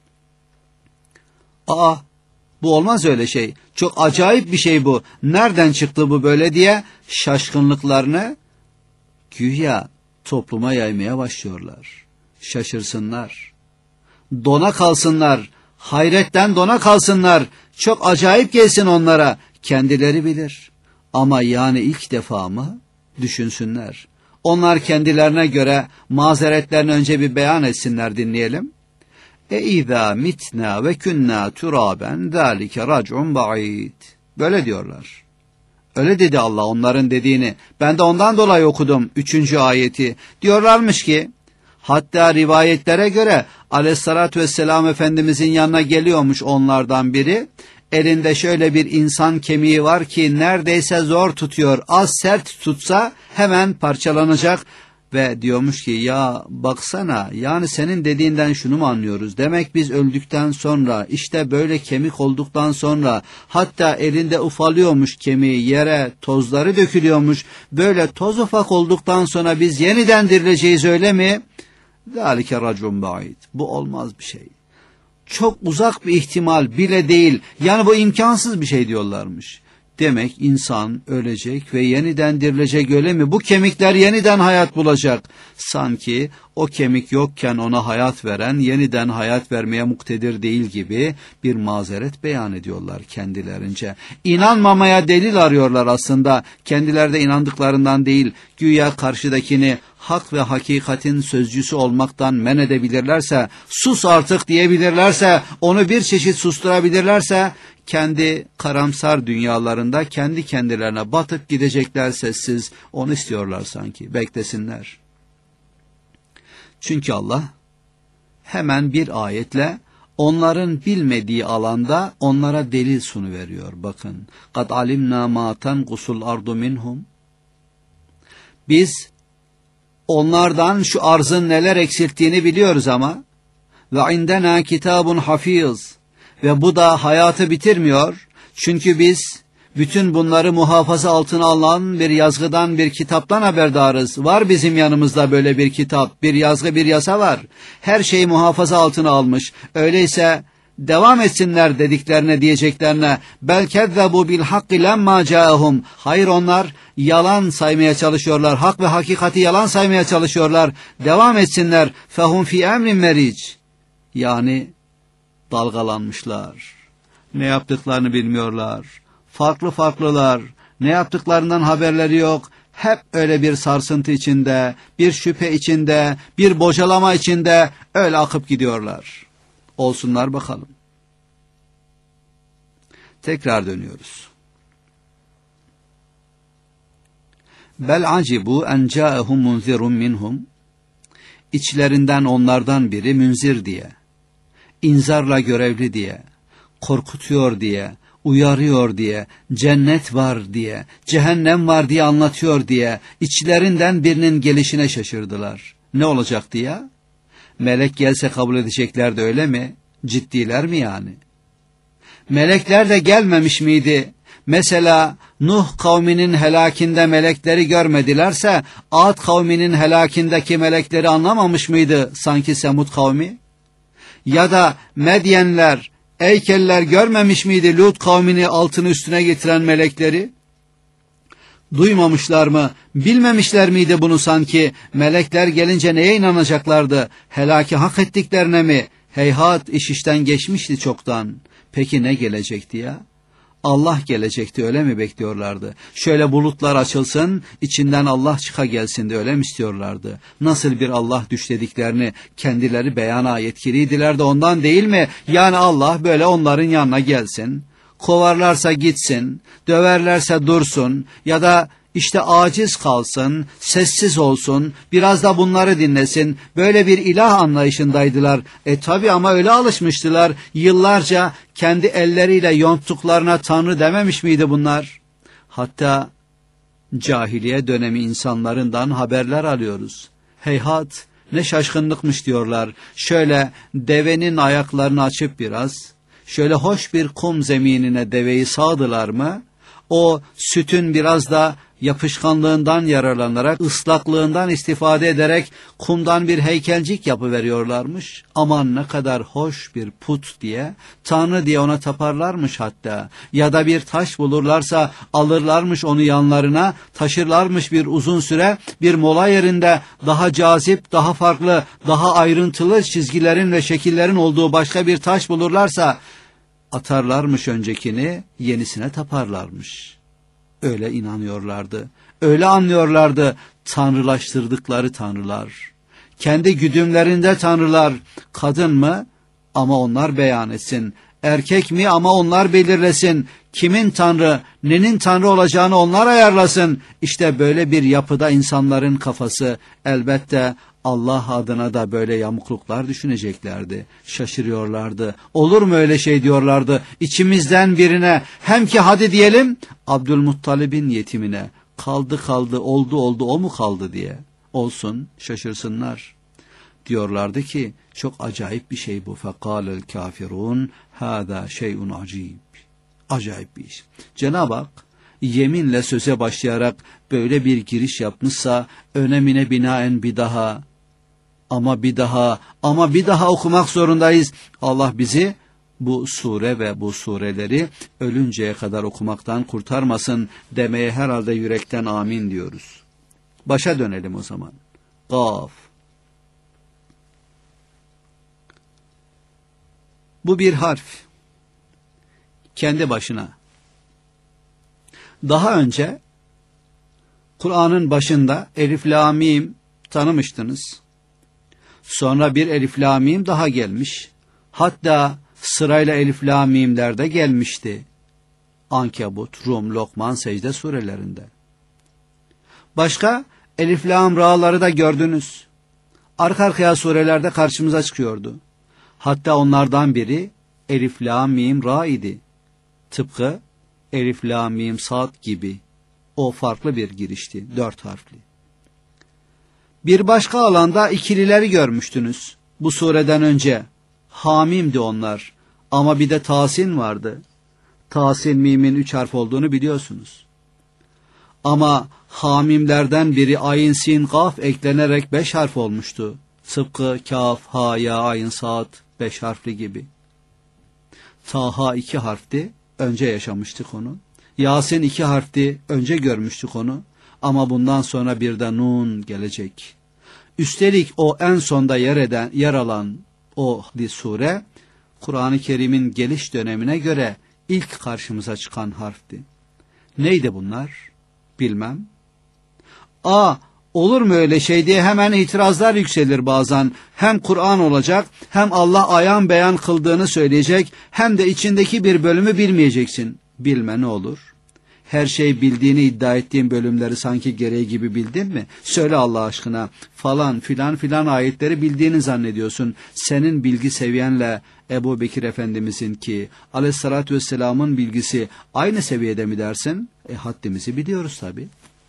Bu olmaz öyle şey. Çok acayip bir şey bu. Nereden çıktı bu böyle diye şaşkınlıklarını güya topluma yaymaya başlıyorlar. Şaşırsınlar, dona kalsınlar, hayretten dona kalsınlar, çok acayip gelsin onlara, kendileri bilir. Ama yani ilk defa mı? Düşünsünler. Onlar kendilerine göre mazeretlerini önce bir beyan etsinler, dinleyelim. İzâ mitnâ ve künnâ turâben zâlike rac'un ba'id. Böyle diyorlar. Öyle dedi Allah onların dediğini. Ben de ondan dolayı okudum 3. ayeti. Diyorlarmış ki, hatta rivayetlere göre aleyhissalatü vesselam Efendimizin yanına geliyormuş onlardan biri. Elinde şöyle bir insan kemiği var ki neredeyse zor tutuyor. Az sert tutsa hemen parçalanacak. Ve diyormuş ki, ya baksana, yani senin dediğinden şunu mu anlıyoruz? Demek biz öldükten sonra, işte böyle kemik olduktan sonra, hatta elinde ufalıyormuş kemiği, yere tozları dökülüyormuş. Böyle toz ufak olduktan sonra biz yeniden dirileceğiz, öyle mi? ذَٰلِكَ رَجُمْ بَعِيدٍ. Bu olmaz bir şey. Çok uzak bir ihtimal bile değil. Yani bu imkansız bir şey diyorlarmış. Demek insan ölecek ve yeniden dirilecek, öyle mi? Bu kemikler yeniden hayat bulacak. Sanki o kemik yokken ona hayat veren yeniden hayat vermeye muktedir değil gibi bir mazeret beyan ediyorlar kendilerince. İnanmamaya delil arıyorlar aslında. Kendileri de inandıklarından değil, güya karşıdakini hak ve hakikatin sözcüsü olmaktan men edebilirlerse, sus artık diyebilirlerse, onu bir çeşit susturabilirlerse, kendi karamsar dünyalarında kendi kendilerine batıp gidecekler sessiz. Onu istiyorlar sanki. Beklesinler. Çünkü Allah hemen bir ayetle onların bilmediği alanda onlara delil sunuveriyor. Bakın. قَدْ عَلِمْنَا مَا تَنْقُسُ الْأَرْضُ مِنْهُمْ. Biz onlardan şu arzın neler eksilttiğini biliyoruz ama ve indena kitabun hafiz. Ve bu da hayatı bitirmiyor. Çünkü biz bütün bunları muhafaza altına alan bir yazgıdan, bir kitaptan haberdarız. Var bizim yanımızda böyle bir kitap, bir yazgı, bir yasa var. Her şeyi muhafaza altına almış. Öyleyse devam etsinler dediklerine, diyeceklerine. Bel kezzebu bil hakki lemma caahum. Hayır, onlar yalan saymaya çalışıyorlar. Hak ve hakikati yalan saymaya çalışıyorlar. Devam etsinler. Fehum fi emrin meric. Yani dalgalanmışlar. Ne yaptıklarını bilmiyorlar. Farklılar. Ne yaptıklarından haberleri yok. Hep öyle bir sarsıntı içinde, bir şüphe içinde, bir bocalama içinde öyle akıp gidiyorlar. Olsunlar bakalım. Tekrar dönüyoruz. Bel acibu en ca'ehum munzirun minhum. İçlerinden onlardan biri münzir diye, inzarla görevli diye, korkutuyor diye, uyarıyor diye, cennet var diye, cehennem var diye anlatıyor diye, içlerinden birinin gelişine şaşırdılar. Ne olacaktı ya? Melek gelse kabul edecekler de öyle mi? Ciddiler mi yani? Melekler de gelmemiş miydi? Mesela Nuh kavminin helakinde melekleri görmedilerse, Ad kavminin helakindeki melekleri anlamamış mıydı sanki Semud kavmi? Ya da Medyenler, Eykeller görmemiş miydi Lut kavmini altını üstüne getiren melekleri? Duymamışlar mı, bilmemişler miydi bunu sanki? Melekler gelince neye inanacaklardı? Helaki hak ettiklerine mi? Heyhat, iş işten geçmişti çoktan. Peki ne gelecekti ya? Allah gelecekti, öyle mi bekliyorlardı? Şöyle bulutlar açılsın, içinden Allah çıka gelsin de öyle mi istiyorlardı? Nasıl bir Allah düşlediklerini kendileri beyana yetkiliydiler de ondan değil mi? Yani Allah böyle onların yanına gelsin, kovarlarsa gitsin, döverlerse dursun ya da İşte aciz kalsın, sessiz olsun, biraz da bunları dinlesin. Böyle bir ilah anlayışındaydılar. Tabi ama öyle alışmıştılar. Yıllarca kendi elleriyle yonttuklarına Tanrı dememiş miydi bunlar? Hatta cahiliye dönemi insanlarından haberler alıyoruz. Heyhat, ne şaşkınlıkmış diyorlar. Şöyle devenin ayaklarını açıp biraz, şöyle hoş bir kum zeminine deveyi sağdılar mı, o sütün biraz da yapışkanlığından yararlanarak, ıslaklığından istifade ederek kumdan bir heykelcik yapıveriyorlarmış. Aman ne kadar hoş bir put diye, Tanrı diye ona taparlarmış hatta. Ya da bir taş bulurlarsa alırlarmış onu yanlarına, taşırlarmış bir uzun süre, bir mola yerinde daha cazip, daha farklı, daha ayrıntılı çizgilerin ve şekillerin olduğu başka bir taş bulurlarsa, atarlarmış öncekini, yenisine taparlarmış. Öyle inanıyorlardı, öyle anlıyorlardı tanrılaştırdıkları tanrılar. Kendi güdümlerinde tanrılar, kadın mı? Ama onlar beyan etsin. Erkek mi? Ama onlar belirlesin. Kimin tanrı, nenin tanrı olacağını onlar ayarlasın. İşte böyle bir yapıda insanların kafası, elbette Allah adına da böyle yamukluklar düşüneceklerdi. Şaşırıyorlardı. Olur mu öyle şey diyorlardı. İçimizden birine hem ki hadi diyelim Abdülmuttalib'in yetimine kaldı oldu o mu kaldı diye. Olsun, şaşırsınlar. Diyorlardı ki çok acayip bir şey bu. Fekâlel kafirun hâzâ şey'un acîb. Acayip bir iş. Cenab-ı Hak yeminle söze başlayarak böyle bir giriş yapmışsa önemine binaen bir daha okumak zorundayız. Allah bizi bu sure ve bu sureleri ölünceye kadar okumaktan kurtarmasın demeye herhalde yürekten amin diyoruz. Başa dönelim o zaman. Kaf. Bu bir harf. Kendi başına. Daha önce Kur'an'ın başında Elif La Mim tanımıştınız. Sonra bir Elif La Mim daha gelmiş. Hatta sırayla Elif La Mim'ler de gelmişti. Ankebut, Rum, Lokman, Secde surelerinde. Başka Elif Lam Ra'ları da gördünüz. Arka arkaya surelerde karşımıza çıkıyordu. Hatta onlardan biri Elif La Mim Ra idi. Tıpkı Elif La Mim Sad gibi. O farklı bir girişti, 4 harfli. Bir başka alanda ikilileri görmüştünüz. Bu sureden önce Hamim'di onlar. Ama bir de Tasin vardı. Tasin mimin 3 harf olduğunu biliyorsunuz. Ama Hamimlerden biri Ayn Sin Kaf eklenerek 5 harf olmuştu. Tıpkı Kaf, Ha, Ya, Ayn, Sad 5 harfli gibi. Taha 2 harfti. Önce yaşamıştık onu. Yasin 2 harfti. Önce görmüştük onu. Ama bundan sonra bir de Nun gelecek. Üstelik o en sonda yer alan o sure Kur'an-ı Kerim'in geliş dönemine göre ilk karşımıza çıkan harfti. Neydi bunlar? Bilmem. Olur mu öyle şey diye hemen itirazlar yükselir bazen. Hem Kur'an olacak, hem Allah ayan beyan kıldığını söyleyecek, hem de içindeki bir bölümü bilmeyeceksin. Bilme ne olur? Her şey bildiğini iddia ettiğin bölümleri sanki gereği gibi bildin mi? Söyle Allah aşkına, falan filan filan ayetleri bildiğini zannediyorsun. Senin bilgi seviyenle Ebu Bekir Efendimizin ki aleyhissalatü vesselamın bilgisi aynı seviyede mi dersin? Haddimizi biliyoruz tabii.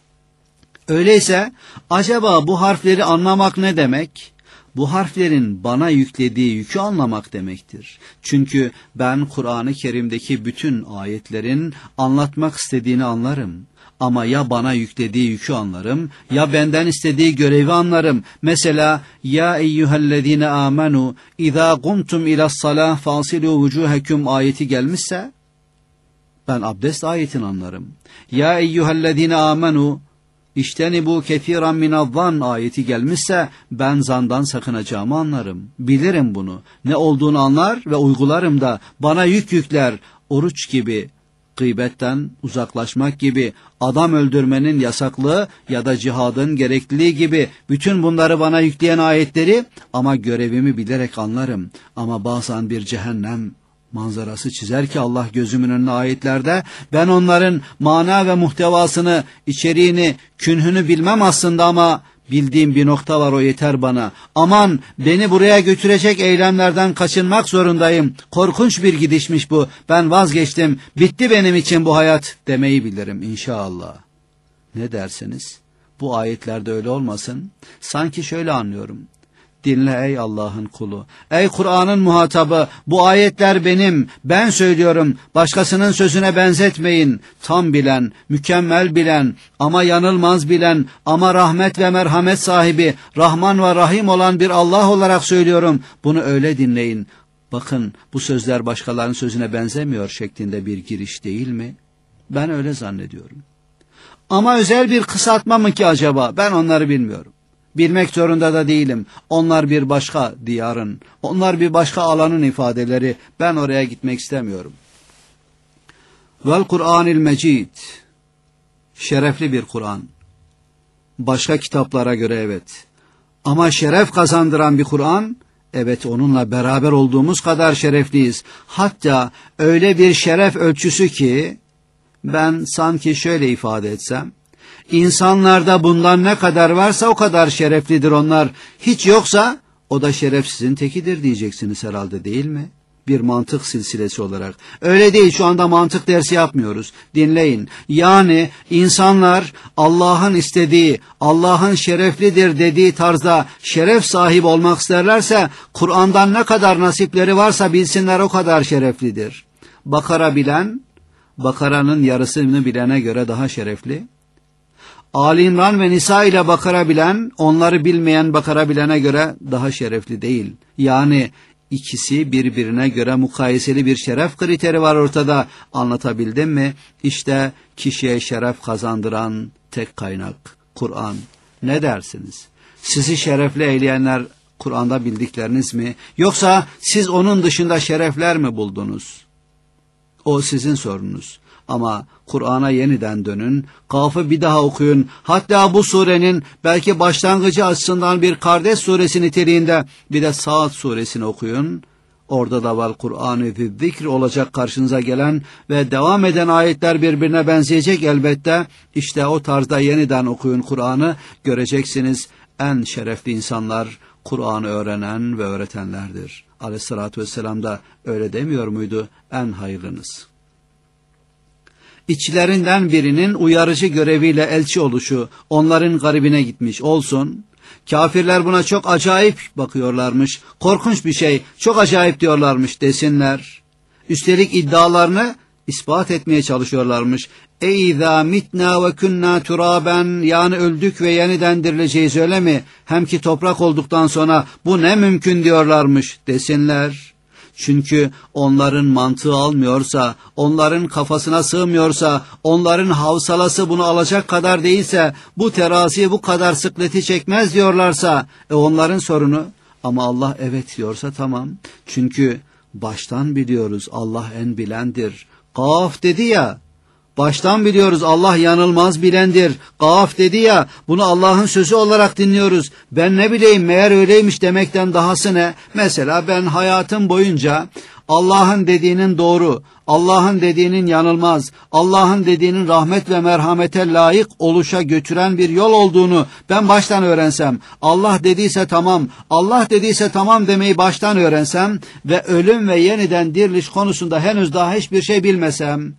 Öyleyse acaba bu harfleri anlamak ne demek? Bu harflerin bana yüklediği yükü anlamak demektir. Çünkü ben Kur'an-ı Kerim'deki bütün ayetlerin anlatmak istediğini anlarım. Ama ya bana yüklediği yükü anlarım, ya benden istediği görevi anlarım. Mesela ya eyyühellezine amenu izâ kumtum ila's-salâh fâsilû vücûhekum ayeti gelmişse ben abdest ayetini anlarım. Ya eyyühellezine amenu İştenibu kethiran minadh-zann ayeti gelmişse ben zandan sakınacağımı anlarım. Bilirim bunu. Ne olduğunu anlar ve uygularım da bana yükler. Oruç gibi, gıybetten uzaklaşmak gibi, adam öldürmenin yasaklığı ya da cihadın gerekliliği gibi bütün bunları bana yükleyen ayetleri ama görevimi bilerek anlarım. Ama bazen bir cehennem manzarası çizer ki Allah gözümün önüne ayetlerde, ben onların mana ve muhtevasını, içeriğini, künhünü bilmem aslında ama bildiğim bir nokta var, o yeter bana. Aman beni buraya götürecek eylemlerden kaçınmak zorundayım. Korkunç bir gidişmiş bu. Ben vazgeçtim. Bitti benim için bu hayat demeyi bilirim inşallah. Ne dersiniz? Bu ayetlerde öyle olmasın. Sanki şöyle anlıyorum. Dinle ey Allah'ın kulu. Ey Kur'an'ın muhatabı, bu ayetler benim, ben söylüyorum. Başkasının sözüne benzetmeyin. Tam bilen, mükemmel bilen, ama yanılmaz bilen, ama rahmet ve merhamet sahibi, Rahman ve Rahim olan bir Allah olarak söylüyorum. Bunu öyle dinleyin. Bakın bu sözler başkalarının sözüne benzemiyor şeklinde bir giriş değil mi? Ben öyle zannediyorum. Ama özel bir kısaltma mı ki acaba? Ben onları bilmiyorum. Bilmek zorunda da değilim. Onlar bir başka diyarın, onlar bir başka alanın ifadeleri. Ben oraya gitmek istemiyorum. Vel Kur'anil Mecid. Şerefli bir Kur'an. Başka kitaplara göre evet. Ama şeref kazandıran bir Kur'an, evet, onunla beraber olduğumuz kadar şerefliyiz. Hatta öyle bir şeref ölçüsü ki, ben sanki şöyle ifade etsem, İnsanlarda bundan ne kadar varsa o kadar şereflidir onlar. Hiç yoksa o da şerefsizin tekidir diyeceksiniz herhalde, değil mi? Bir mantık silsilesi olarak. Öyle değil, şu anda mantık dersi yapmıyoruz. Dinleyin. Yani insanlar Allah'ın istediği, Allah'ın şereflidir dediği tarzda şeref sahibi olmak isterlerse Kur'an'dan ne kadar nasipleri varsa bilsinler o kadar şereflidir. Bakara bilen, Bakara'nın yarısını bilene göre daha şerefli. Ali İmran ve Nisa ile Bakara bilen, onları bilmeyen Bakara bilene göre daha şerefli değil. Yani ikisi birbirine göre mukayeseli bir şeref kriteri var ortada. Anlatabildim mi? İşte kişiye şeref kazandıran tek kaynak Kur'an. Ne dersiniz? Sizi şerefli eyleyenler Kur'an'da bildikleriniz mi? Yoksa siz onun dışında şerefler mi buldunuz? O sizin sorunuz. Ama Kur'an'a yeniden dönün, Kaf'ı bir daha okuyun. Hatta bu surenin belki başlangıcı açısından bir kardeş suresi niteliğinde bir de Saat suresini okuyun. Orada da vel Kur'an-ı zikr olacak karşınıza gelen ve devam eden ayetler birbirine benzeyecek elbette. İşte o tarzda yeniden okuyun Kur'an'ı, göreceksiniz en şerefli insanlar Kur'an'ı öğrenen ve öğretenlerdir. Aleyhissalatü vesselam da öyle demiyor muydu? En hayırlınız. İçlerinden birinin uyarıcı göreviyle elçi oluşu onların garibine gitmiş olsun. Kafirler buna çok acayip bakıyorlarmış. Korkunç bir şey, çok acayip diyorlarmış desinler. Üstelik iddialarını ispat etmeye çalışıyorlarmış. Eizâ mitnâ ve künnâ turâben, yani öldük ve yeniden dirileceğiz öyle mi? Hem ki toprak olduktan sonra bu ne mümkün diyorlarmış desinler. Çünkü onların mantığı almıyorsa, onların kafasına sığmıyorsa, onların havsalası bunu alacak kadar değilse, bu terazi bu kadar sıkleti çekmez diyorlarsa, onların sorunu. Ama Allah evet diyorsa tamam. Çünkü Baştan biliyoruz Allah en bilendir. Kaf dedi ya. Baştan biliyoruz Allah yanılmaz bilendir. Kaf dedi ya, bunu Allah'ın sözü olarak dinliyoruz. Ben ne bileyim meğer öyleymiş demekten dahası ne? Mesela ben hayatım boyunca Allah'ın dediğinin doğru, Allah'ın dediğinin yanılmaz, Allah'ın dediğinin rahmet ve merhamete layık oluşa götüren bir yol olduğunu ben baştan öğrensem, Allah dediyse tamam, Allah dediyse tamam demeyi baştan öğrensem ve ölüm ve yeniden diriliş konusunda henüz daha hiçbir şey bilmesem,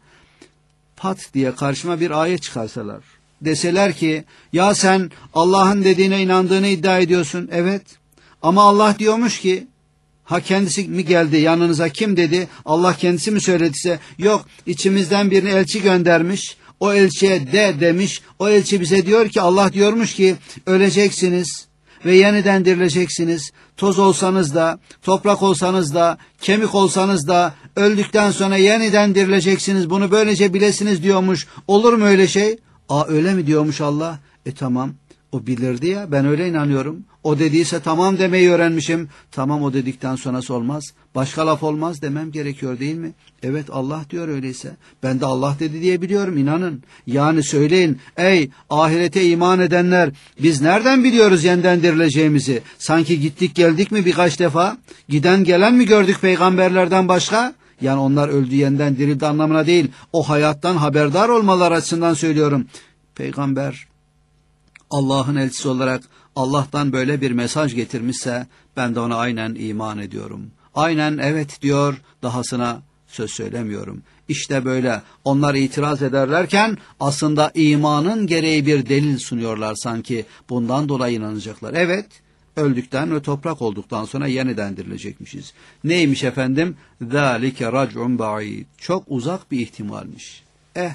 pat diye karşıma bir ayet çıkarsalar, deseler ki ya sen Allah'ın dediğine inandığını iddia ediyorsun, evet, ama Allah diyormuş ki, ha kendisi mi geldi yanınıza, kim dedi, Allah kendisi mi söylediyse, yok içimizden birini elçi göndermiş, o elçiye de demiş, o elçi bize diyor ki Allah diyormuş ki öleceksiniz ve yeniden dirileceksiniz, toz olsanız da, toprak olsanız da, kemik olsanız da öldükten sonra yeniden dirileceksiniz, bunu böylece bilesiniz diyormuş. Olur mu öyle şey? Öyle mi diyormuş Allah? Tamam, o bilirdi ya, ben öyle inanıyorum. O dediyse tamam demeyi öğrenmişim. Tamam, o dedikten sonrası olmaz. Başka laf olmaz demem gerekiyor değil mi? Evet, Allah diyor öyleyse. Ben de Allah dedi diye biliyorum, inanın. Yani söyleyin, ey ahirete iman edenler, biz nereden biliyoruz yeniden dirileceğimizi? Sanki gittik geldik mi birkaç defa? Giden gelen mi gördük peygamberlerden başka? Yani onlar öldü yeniden dirildi anlamına değil. O hayattan haberdar olmaları açısından söylüyorum. Peygamber Allah'ın elçisi olarak Allah'tan böyle bir mesaj getirmişse ben de ona aynen iman ediyorum. Aynen evet diyor, dahasına söz söylemiyorum. İşte böyle onlar itiraz ederlerken aslında imanın gereği bir delil sunuyorlar sanki. Bundan dolayı inanacaklar. Evet, öldükten ve toprak olduktan sonra yeniden dirilecekmişiz. Neymiş efendim? ذَٰلِكَ رَجْعٌ بَعِيدٌ. Çok uzak bir ihtimalmiş.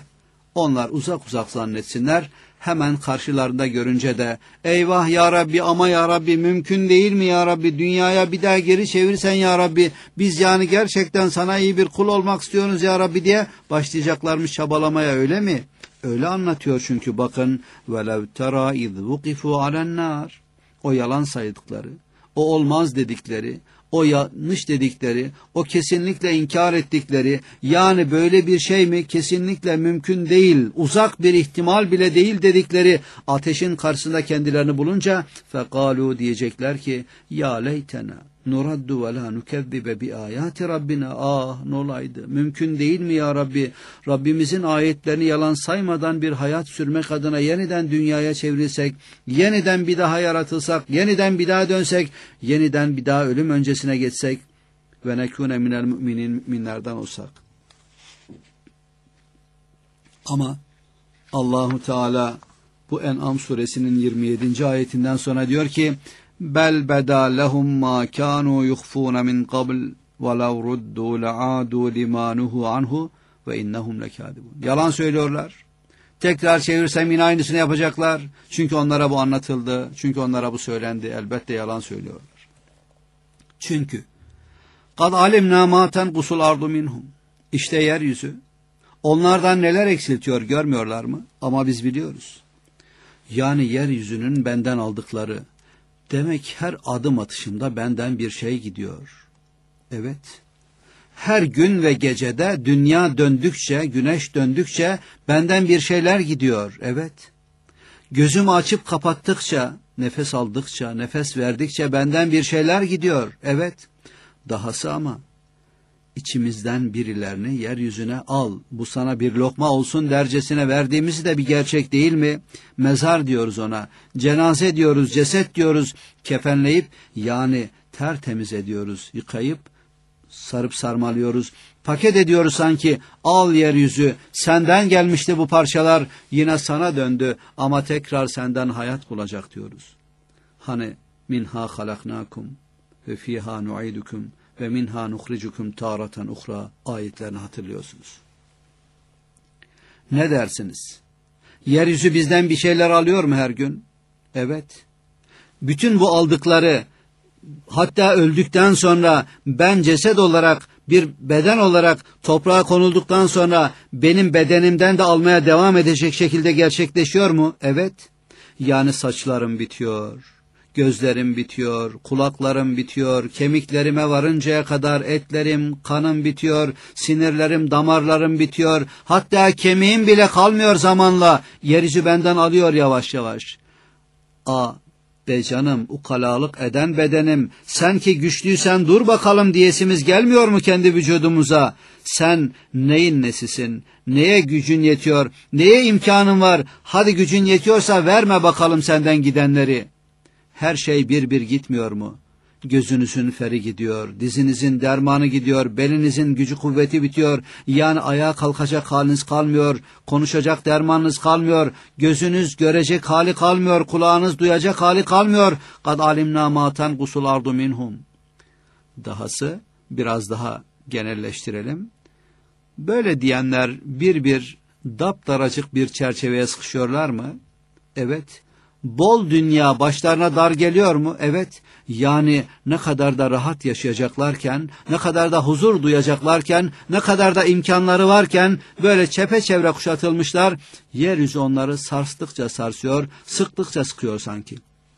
Onlar uzak uzak zannetsinler. Hemen karşılarında görünce de eyvah ya Rabbi, ama ya Rabbi mümkün değil mi ya Rabbi, dünyaya bir daha geri çevirsen ya Rabbi, biz yani gerçekten sana iyi bir kul olmak istiyoruz ya Rabbi diye başlayacaklarmış çabalamaya, öyle mi? Öyle anlatıyor çünkü bakın velev tera iz vukifu alennar, o yalan saydıkları, o olmaz dedikleri, o yanlış dedikleri, o kesinlikle inkar ettikleri, yani böyle bir şey mi, kesinlikle mümkün değil, uzak bir ihtimal bile değil dedikleri ateşin karşısında kendilerini bulunca fekalu, diyecekler ki ya leytena nuraddu ve la nukezzibe bi ayati rabbina, ne olaydı, mümkün değil mi ya Rabbi, Rabbimizin ayetlerini yalan saymadan bir hayat sürmek adına yeniden dünyaya çevrilsek, yeniden bir daha yaratılsak, yeniden bir daha dönsek, yeniden bir daha ölüm öncesine geçsek ve nekune minel müminin, müminlerden olsak. Ama Allahu Teala bu En'am suresinin 27. ayetinden sonra diyor ki bel beda lehum ma kanu yukhfun min qabl ve lev ruddu la'adu lima nuhu anhu ve innahum lekadibun. Yalan söylüyorlar. Tekrar çevirsem yine aynısını yapacaklar. Çünkü onlara bu anlatıldı. Çünkü onlara bu söylendi. Elbette yalan söylüyorlar. Çünkü kad alimna ma tenqusul ardu minhum. İşte yeryüzü onlardan neler eksiltiyor görmüyorlar mı? Ama biz biliyoruz. Yani yeryüzünün benden aldıkları, demek her adım atışımda benden bir şey gidiyor. Evet. Her gün ve gecede dünya döndükçe, güneş döndükçe benden bir şeyler gidiyor. Evet. Gözümü açıp kapattıkça, nefes aldıkça, nefes verdikçe benden bir şeyler gidiyor. Evet. Dahası ama içimizden birilerini yeryüzüne al, bu sana bir lokma olsun dercesine verdiğimiz de bir gerçek değil mi? Mezar diyoruz ona, cenaze diyoruz, ceset diyoruz, kefenleyip yani tertemiz ediyoruz, yıkayıp sarıp sarmalıyoruz, paket ediyoruz sanki, al yeryüzü, senden gelmişti bu parçalar, yine sana döndü ama tekrar senden hayat bulacak diyoruz. Hani minha halaknakum ve fiha nu'idukum ve minha nukhrijukum taratan ukhra ayetlerini hatırlıyorsunuz. Ne dersiniz? Yeryüzü bizden bir şeyler alıyor mu her gün? Evet. Bütün bu aldıkları, hatta öldükten sonra ben ceset olarak, bir beden olarak toprağa konulduktan sonra benim bedenimden de almaya devam edecek şekilde gerçekleşiyor mu? Evet. Yani saçlarım bitiyor, Gözlerim bitiyor, kulaklarım bitiyor, kemiklerime varıncaya kadar etlerim, kanım bitiyor, sinirlerim, damarlarım bitiyor. Hatta kemiğim bile kalmıyor zamanla. Yeryüzü benden alıyor yavaş yavaş. Be canım, ukalalık eden bedenim, sen ki güçlüysen dur bakalım diyesimiz gelmiyor mu kendi vücudumuza? Sen neyin nesisin? Neye gücün yetiyor? Neye imkanın var? Hadi gücün yetiyorsa verme bakalım senden gidenleri. Her şey bir bir gitmiyor mu? Gözünüzün feri gidiyor, dizinizin dermanı gidiyor, belinizin gücü kuvveti bitiyor, yani ayağa kalkacak haliniz kalmıyor, konuşacak dermanınız kalmıyor, gözünüz görecek hali kalmıyor, kulağınız duyacak hali kalmıyor. Kad alimna ma tanqusul ardu minhum. Dahası biraz daha genelleştirelim. Böyle diyenler bir daptaracık bir çerçeveye sıkışıyorlar mı? Evet. Bol dünya başlarına dar geliyor mu? Evet. Yani ne kadar da rahat yaşayacaklarken, ne kadar da huzur duyacaklarken, ne kadar da imkanları varken böyle çepeçevre kuşatılmışlar. Yeryüzü onları sarstıkça sarsıyor, sıktıkça sıkıyor sanki.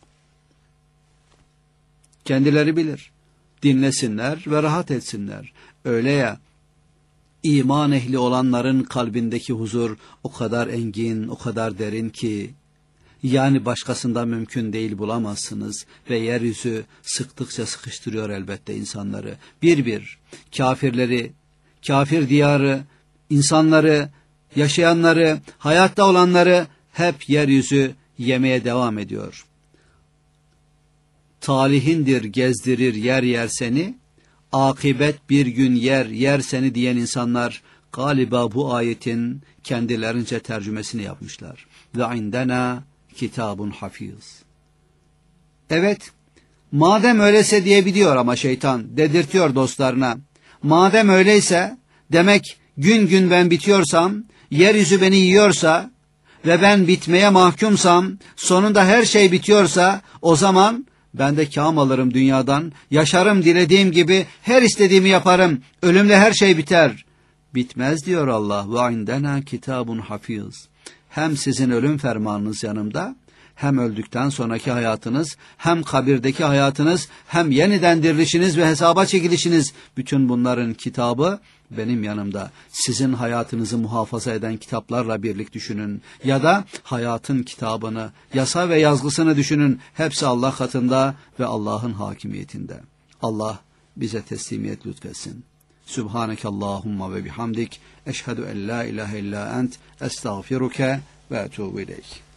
Kendileri bilir. Dinlesinler ve rahat etsinler. Öyle ya, iman ehli olanların kalbindeki huzur o kadar engin, o kadar derin ki, yani başkasında mümkün değil, bulamazsınız ve yeryüzü sıktıkça sıkıştırıyor elbette insanları. Bir kafirleri, kafir diyarı, insanları, yaşayanları, hayatta olanları hep yeryüzü yemeye devam ediyor. Talihindir gezdirir yer yer seni, akibet bir gün yer seni diyen insanlar galiba bu ayetin kendilerince tercümesini yapmışlar. Ve indena kitabun hafiz. Evet, madem öyleyse diyebiliyor ama şeytan dedirtiyor dostlarına. Madem öyleyse, demek gün gün ben bitiyorsam, yeryüzü beni yiyorsa ve ben bitmeye mahkumsam, sonunda her şey bitiyorsa, o zaman ben de kâm alırım dünyadan, yaşarım dilediğim gibi, her istediğimi yaparım, ölümle her şey biter. Bitmez diyor Allah. Ve indena kitabun hafiz. Hem sizin ölüm fermanınız yanımda, hem öldükten sonraki hayatınız, hem kabirdeki hayatınız, hem yeniden dirilişiniz ve hesaba çekilişiniz, bütün bunların kitabı benim yanımda. Sizin hayatınızı muhafaza eden kitaplarla birlik düşünün. Ya da hayatın kitabını, yasa ve yazgısını düşünün. Hepsi Allah katında ve Allah'ın hakimiyetinde. Allah bize teslimiyet lütfetsin. Subhaneke Allahumma ve bihamdik. Eşhedü en la ilahe illa ent. Estağfiruke ve etûbü ileyk.